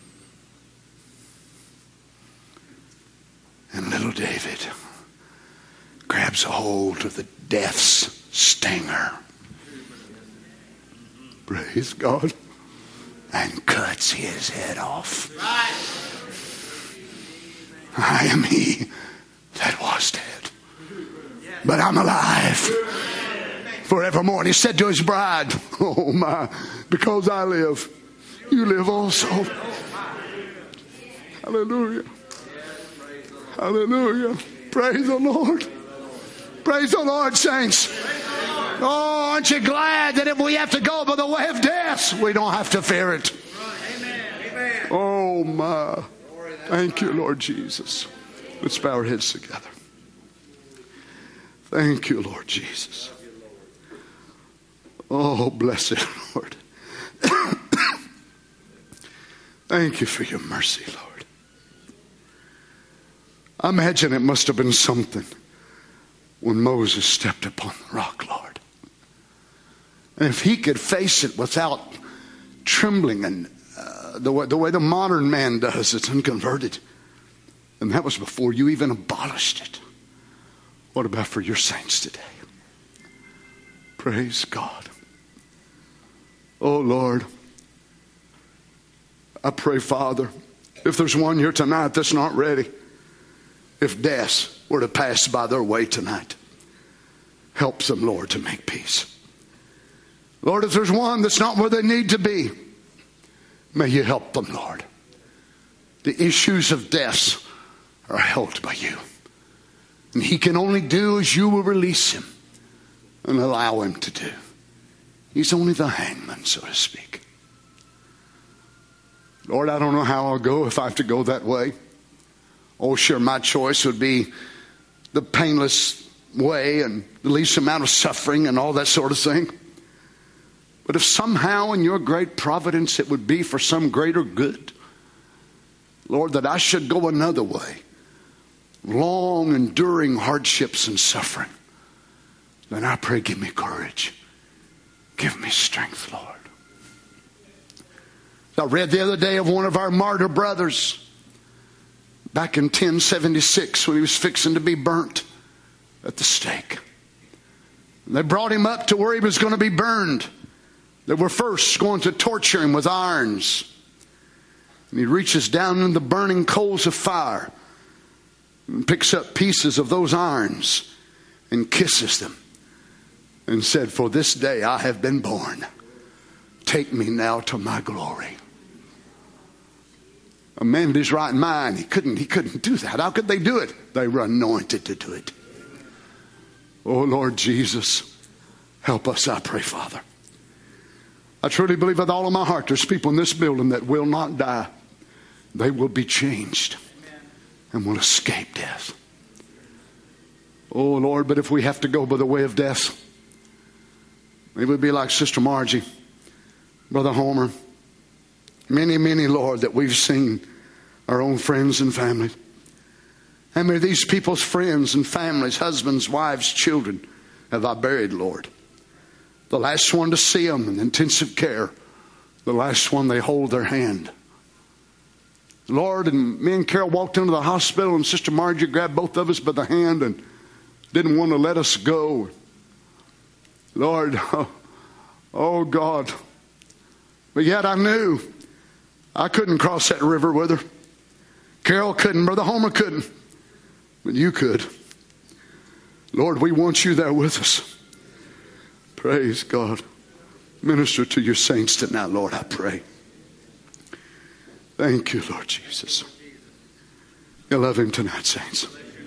Speaker 5: And little David grabs a hold of the death's stinger. Praise God. And cuts his head off. I am he that was dead, but I'm alive forevermore. And he said to his bride, oh my, because I live, you live also. Hallelujah. Hallelujah. Praise the Lord. Praise the Lord, saints. Oh, aren't you glad that if we have to go by the way of death, we don't have to fear it? Oh my. Thank you, Lord Jesus. Let's bow our heads together. Thank you, Lord Jesus. Oh, blessed Lord. Thank you for your mercy, Lord. I imagine it must have been something when Moses stepped upon the rock, Lord. And if he could face it without trembling and uh, the, way, the way the modern man does, it's unconverted. And that was before you even abolished it. What about for your saints today? Praise God. Oh, Lord. I pray, Father, if there's one here tonight that's not ready, if death were to pass by their way tonight, help them, Lord, to make peace. Lord, if there's one that's not where they need to be, may you help them, Lord. The issues of death are held by you. And he can only do as you will release him and allow him to do. He's only the hangman, so to speak. Lord, I don't know how I'll go if I have to go that way. Oh, sure, my choice would be the painless way and the least amount of suffering and all that sort of thing. But if somehow in your great providence it would be for some greater good, Lord, that I should go another way, long enduring hardships and suffering, then I pray, give me courage. Give me strength, Lord. I read the other day of one of our martyr brothers back in ten seventy-six when he was fixing to be burnt at the stake. And they brought him up to where he was going to be burned. They were first going to torture him with irons. And he reaches down in the burning coals of fire and picks up pieces of those irons and kisses them and said, for this day I have been born. Take me now to my glory. A man in his right mind, he couldn't, he couldn't do that. How could they do it? They were anointed to do it. Oh, Lord Jesus, help us, I pray, Father. I truly believe with all of my heart there's people in this building that will not die. They will be changed and will escape death. Oh, Lord, but if we have to go by the way of death, it would be like Sister Margie, Brother Homer, many, many, Lord, that we've seen, our own friends and family. How many of these people's friends and families, husbands, wives, children, have I buried, Lord? The last one to see them in intensive care. The last one they hold their hand. Lord, and me and Carol walked into the hospital and Sister Margie grabbed both of us by the hand and didn't want to let us go. Lord, oh, oh God. But yet I knew I couldn't cross that river with her. Carol couldn't, Brother Homer couldn't. But you could. Lord, we want you there with us. Praise God. Minister to your saints tonight, Lord, I pray. Thank you, Lord Jesus. You love him tonight, saints.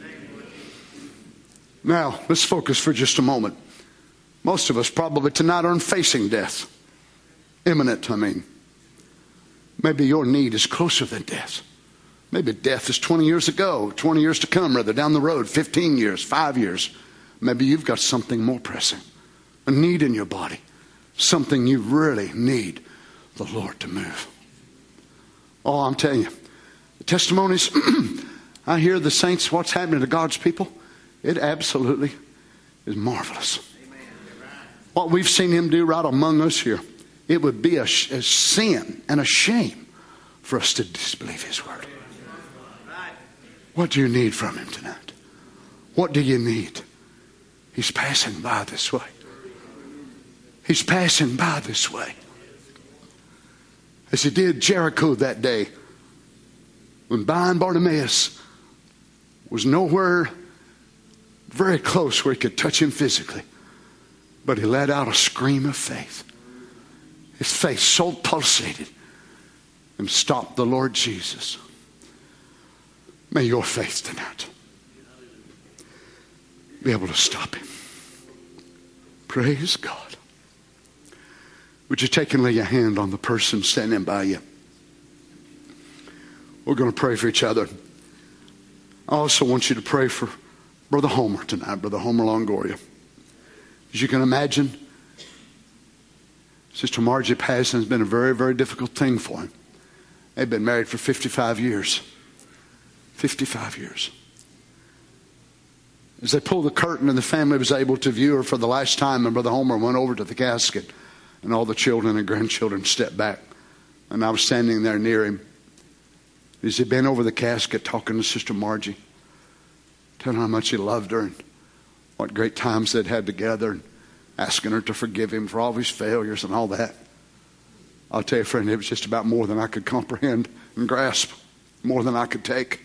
Speaker 5: Now, let's focus for just a moment. Most of us probably tonight aren't facing death. Imminent, I mean. Maybe your need is closer than death. Maybe death is twenty years ago, twenty years to come, rather, down the road, fifteen years, five years. Maybe you've got something more pressing. A need in your body. Something you really need the Lord to move. Oh, I'm telling you, the testimonies, I hear the saints, what's happening to God's people, it absolutely is marvelous. What we've seen him do right among us here, it would be a, a sin and a shame for us to disbelieve his word. What do you need from him tonight? What do you need? He's passing by this way. He's passing by this way. As he did Jericho that day, when blind Bartimaeus was nowhere very close where he could touch him physically. But he let out a scream of faith. His faith so pulsated and stopped the Lord Jesus. May your faith tonight be able to stop him. Praise God. Would you take and lay your hand on the person standing by you? We're going to pray for each other. I also want you to pray for Brother Homer tonight, Brother Homer Longoria. As you can imagine, Sister Margie passing has been a very, very difficult thing for him. They've been married for fifty-five years. fifty-five years. As they pulled the curtain and the family was able to view her for the last time, and Brother Homer went over to the casket, and all the children and grandchildren stepped back. And I was standing there near him. As he bent over the casket talking to Sister Margie, telling her how much he loved her and what great times they'd had together, and asking her to forgive him for all of his failures and all that. I'll tell you, friend, it was just about more than I could comprehend and grasp, more than I could take.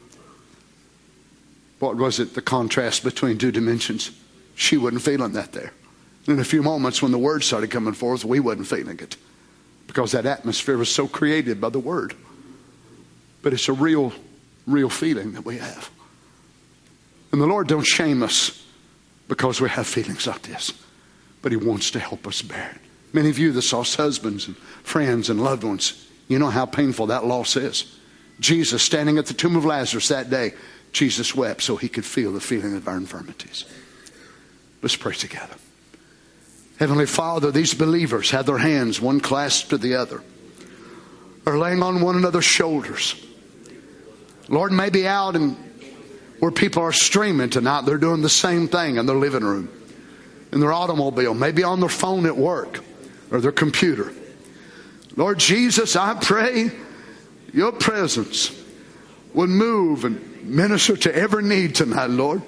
Speaker 5: What was it? The contrast between two dimensions. She wasn't feeling that there. In a few moments when the word started coming forth, we wasn't feeling it. Because that atmosphere was so created by the word. But it's a real, real feeling that we have. And the Lord don't shame us because we have feelings like this. But he wants to help us bear it. Many of you that lost husbands and friends and loved ones, You know how painful that loss is. Jesus standing at the tomb of Lazarus that day, Jesus wept so he could feel the feeling of our infirmities. Let's pray together. Heavenly Father, these believers have their hands one clasped to the other, are laying on one another's shoulders. Lord, maybe out in where people are streaming tonight, they're doing the same thing in their living room, in their automobile, maybe on their phone at work or their computer. Lord Jesus, I pray your presence would move and minister to every need tonight, Lord.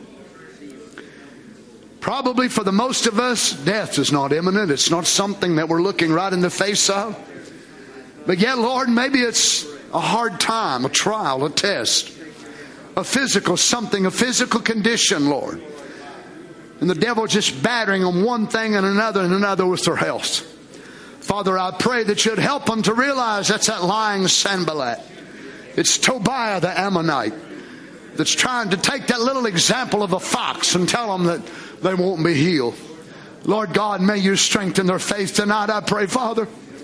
Speaker 5: Probably for the most of us, death is not imminent. It's not something that we're looking right in the face of. But yet, Lord, maybe it's a hard time, a trial, a test, a physical something, a physical condition, Lord. And the devil just battering on one thing and another and another with their health. Father, I pray that you'd help them to realize that's that lying Sanballat. It's Tobiah the Ammonite that's trying to take that little example of a fox and tell them that they won't be healed. Lord God, may you strengthen their faith tonight, I pray, Father.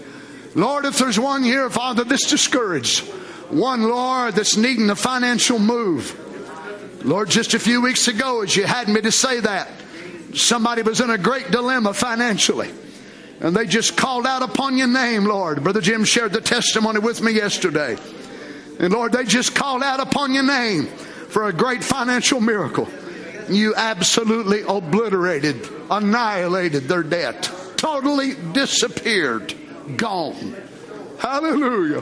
Speaker 5: Lord, if there's one here, Father, that's discouraged, one, Lord, that's needing a financial move. Lord, just a few weeks ago, as you had me to say that, somebody was in a great dilemma financially, and they just called out upon your name, Lord. Brother Jim shared the testimony with me yesterday. And Lord, they just called out upon your name for a great financial miracle. You absolutely obliterated, annihilated their debt. Totally disappeared. Gone. Hallelujah.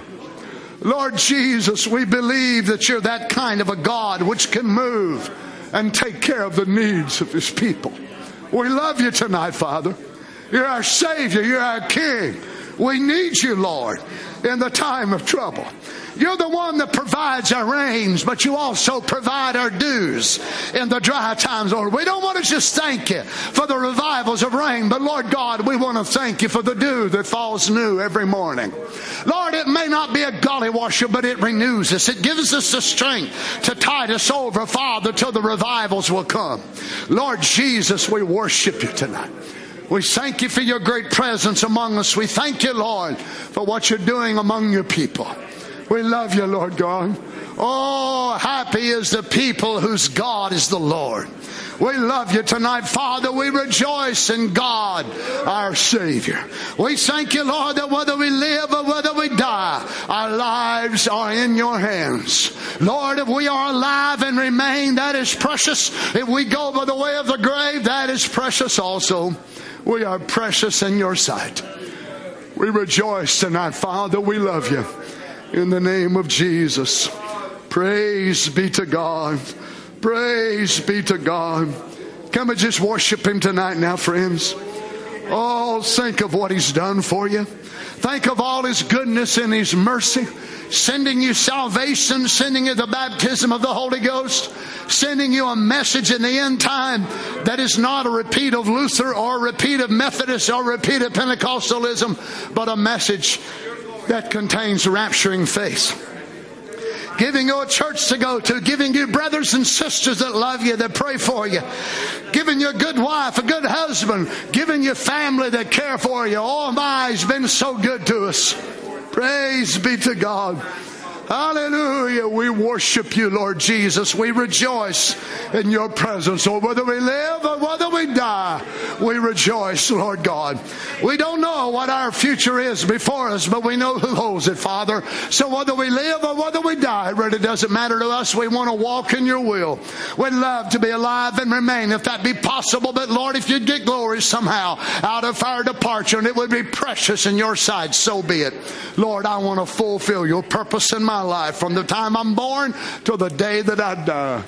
Speaker 5: Lord Jesus, we believe that you're that kind of a God which can move and take care of the needs of his people. We love you tonight, Father. You're our Savior. You're our King. We need you, Lord, in the time of trouble. You're the one that provides our rains, but you also provide our dews in the dry times, Lord. We don't want to just thank you for the revivals of rain, but Lord God, we want to thank you for the dew that falls new every morning. Lord, it may not be a gully washer, but it renews us. It gives us the strength to tide us over, Father, till the revivals will come. Lord Jesus, we worship you tonight. We thank you for your great presence among us. We thank you, Lord, for what you're doing among your people. We love you, Lord God. Oh, happy is the people whose God is the Lord. We love you tonight, Father. We rejoice in God, our Savior. We thank you, Lord, that whether we live or whether we die, our lives are in your hands. Lord, if we are alive and remain, that is precious. If we go by the way of the grave, that is precious also. We are precious in your sight. We rejoice tonight, Father. We love you. In the name of Jesus. Praise be to God. Praise be to God. Come and just worship him tonight now, friends. Oh, think of what he's done for you. Think of all his goodness and his mercy. Sending you salvation, sending you the baptism of the Holy Ghost, sending you a message in the end time that is not a repeat of Luther or a repeat of Methodist or a repeat of Pentecostalism, but a message that contains rapturing faith. Giving you a church to go to, giving you brothers and sisters that love you, that pray for you, giving you a good wife, a good husband, giving you family that care for you. Oh my, he's been so good to us. Praise be to God. Hallelujah. We worship you, Lord Jesus. We rejoice in your presence. Or whether we live or whether we die, we rejoice, Lord God. We don't know what our future is before us, but we know who holds it, Father. So whether we live or whether we die, it really doesn't matter to us. We want to walk in your will. We'd love to be alive and remain if that be possible. But Lord, if you'd get glory somehow out of our departure and it would be precious in your sight, so be it. Lord, I want to fulfill your purpose in my life from the time I'm born till the day that I die.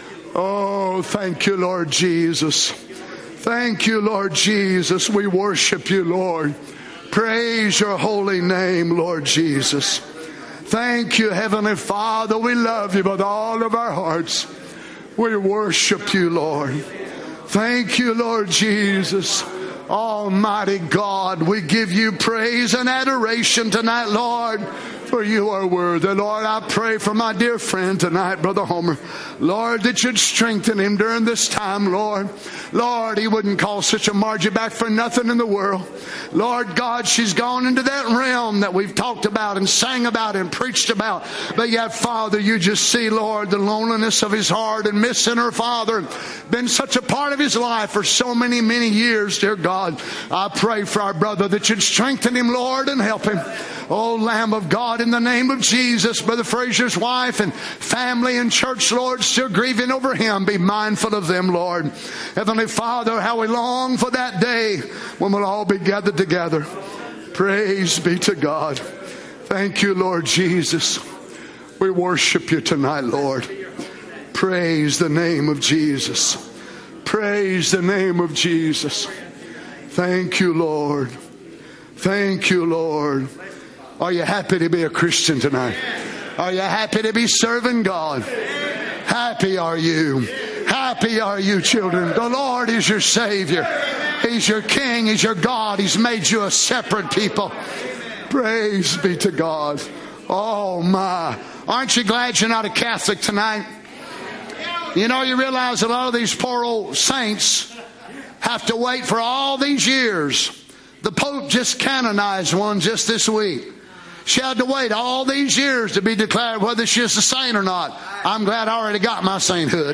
Speaker 5: Oh, thank you, Lord Jesus. Thank you, Lord Jesus. We worship you, Lord. Praise your holy name, Lord Jesus. Thank you, Heavenly Father. We love you with all of our hearts. We worship you, Lord. Thank you, Lord Jesus. Almighty God, we give you praise and adoration tonight, Lord, For you are worthy. Lord, I pray for my dear friend tonight, Brother Homer. Lord, that you'd strengthen him during this time, Lord. Lord, he wouldn't call Sister Margie back for nothing in the world. Lord God, she's gone into that realm that we've talked about and sang about and preached about. But yet, Father, you just see, Lord, the loneliness of his heart and missing her father. Been such a part of his life for so many, many years, dear God. I pray for our brother that you'd strengthen him, Lord, and help him. Oh, Lamb of God, in the name of Jesus, Brother Frazier's wife and family and church, Lord, still grieving over him. Be mindful of them, Lord. Heavenly Father, how we long for that day when we'll all be gathered together. Praise be to God. Thank you, Lord Jesus. We worship you tonight, Lord. Praise the name of Jesus. Praise the name of Jesus. Thank you, Lord. Thank you, Lord. Are you happy to be a Christian tonight? Are you happy to be serving God? Happy are you. Happy are you, children. The Lord is your Savior. He's your King. He's your God. He's made you a separate people. Praise be to God. Oh, my. Aren't you glad you're not a Catholic tonight? You know, you realize a lot of these poor old saints have to wait for all these years. The Pope just canonized one just this week. She had to wait all these years to be declared whether she's a saint or not. I'm glad I already got my sainthood.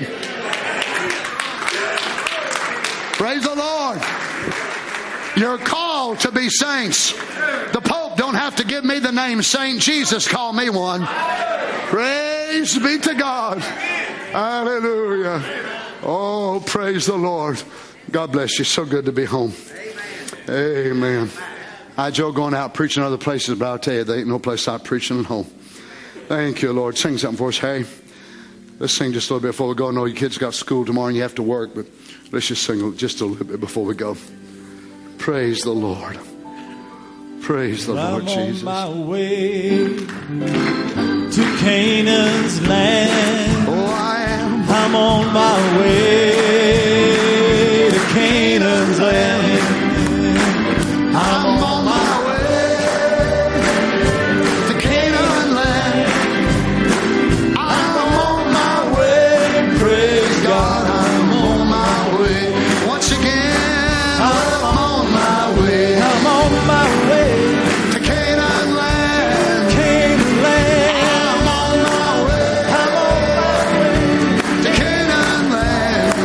Speaker 5: Praise the Lord. You're called to be saints. The Pope don't have to give me the name Saint. Jesus called me one. Praise be to God. Hallelujah. Oh, praise the Lord. God bless you. So good to be home. Amen. I Joe going out preaching other places, but I'll tell you, there ain't no place like preaching at home. Thank you, Lord. Sing something for us, Harry. Let's sing just a little bit before we go. I know your kids got school tomorrow and you have to work, but let's just sing just a little bit before we go. Praise the Lord. Praise the Lord Jesus.
Speaker 3: I'm on my way to Canaan's land.
Speaker 5: Oh, I am.
Speaker 3: I'm on my way to Canaan's land. I'm on my way to Canaan land. I'm on my way. Praise God, I'm on my way.
Speaker 5: Once again, I'm on my way.
Speaker 3: I'm on my way
Speaker 5: to Canaan land.
Speaker 3: Canaan land.
Speaker 5: I'm on my way.
Speaker 3: I'm on my way
Speaker 5: to Canaan land.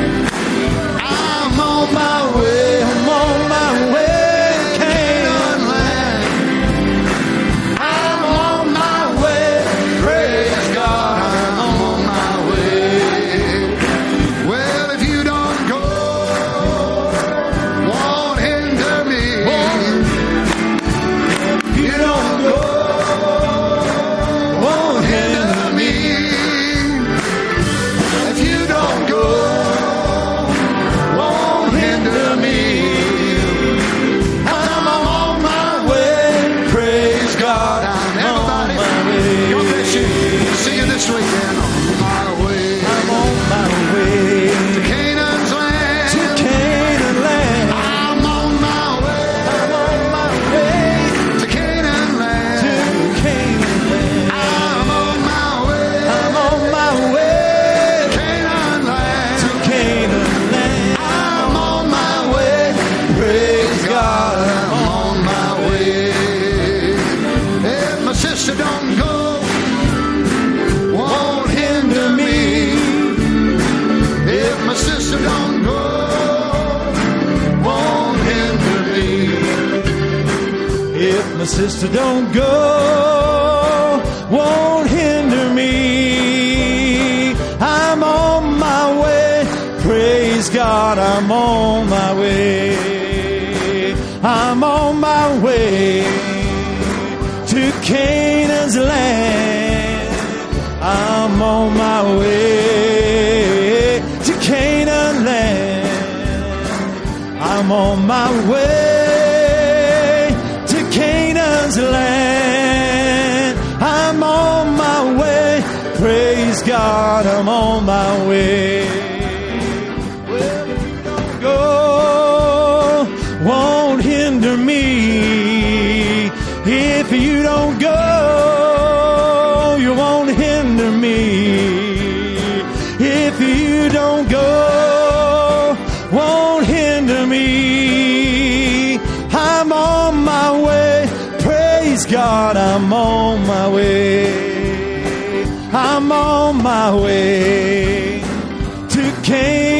Speaker 3: I'm on my way. I'm on my way.
Speaker 5: Canaan land.
Speaker 3: I'm on my way. Praise God,
Speaker 5: I'm on my way. Well, if you don't go, won't hinder me.
Speaker 3: you don't go, won't hinder me.
Speaker 5: If you don't go,
Speaker 3: Won't hinder me. I'm on my way. Praise God, I'm on
Speaker 5: everybody,
Speaker 3: my way.
Speaker 5: God bless you. See you this weekend. On my way
Speaker 3: I'm on my way
Speaker 5: to Canaan's land.
Speaker 3: to Canaan land.
Speaker 5: I'm on my way
Speaker 3: I'm on my way
Speaker 5: to Canaan
Speaker 3: to
Speaker 5: land.
Speaker 3: Canaan land.
Speaker 5: I'm on my way
Speaker 3: I'm on my way
Speaker 5: to Canaan land.
Speaker 3: to Canaan land.
Speaker 5: I'm on my way.
Speaker 3: Praise God,
Speaker 5: I'm on my way. If my sister don't go, won't hinder me. If my sister don't go, won't hinder me.
Speaker 3: if my sister don't go, won't hinder me. I'm on my way. Praise God, I'm on my way. I'm on my way to Canaan's land. I'm on my way to Canaan land. I'm on my way to Canaan's land. I'm on my way. Praise God, I'm on my way. Well, if you don't go, won't hinder me. If you don't go, I'm on my way. I'm on my way to Canaan.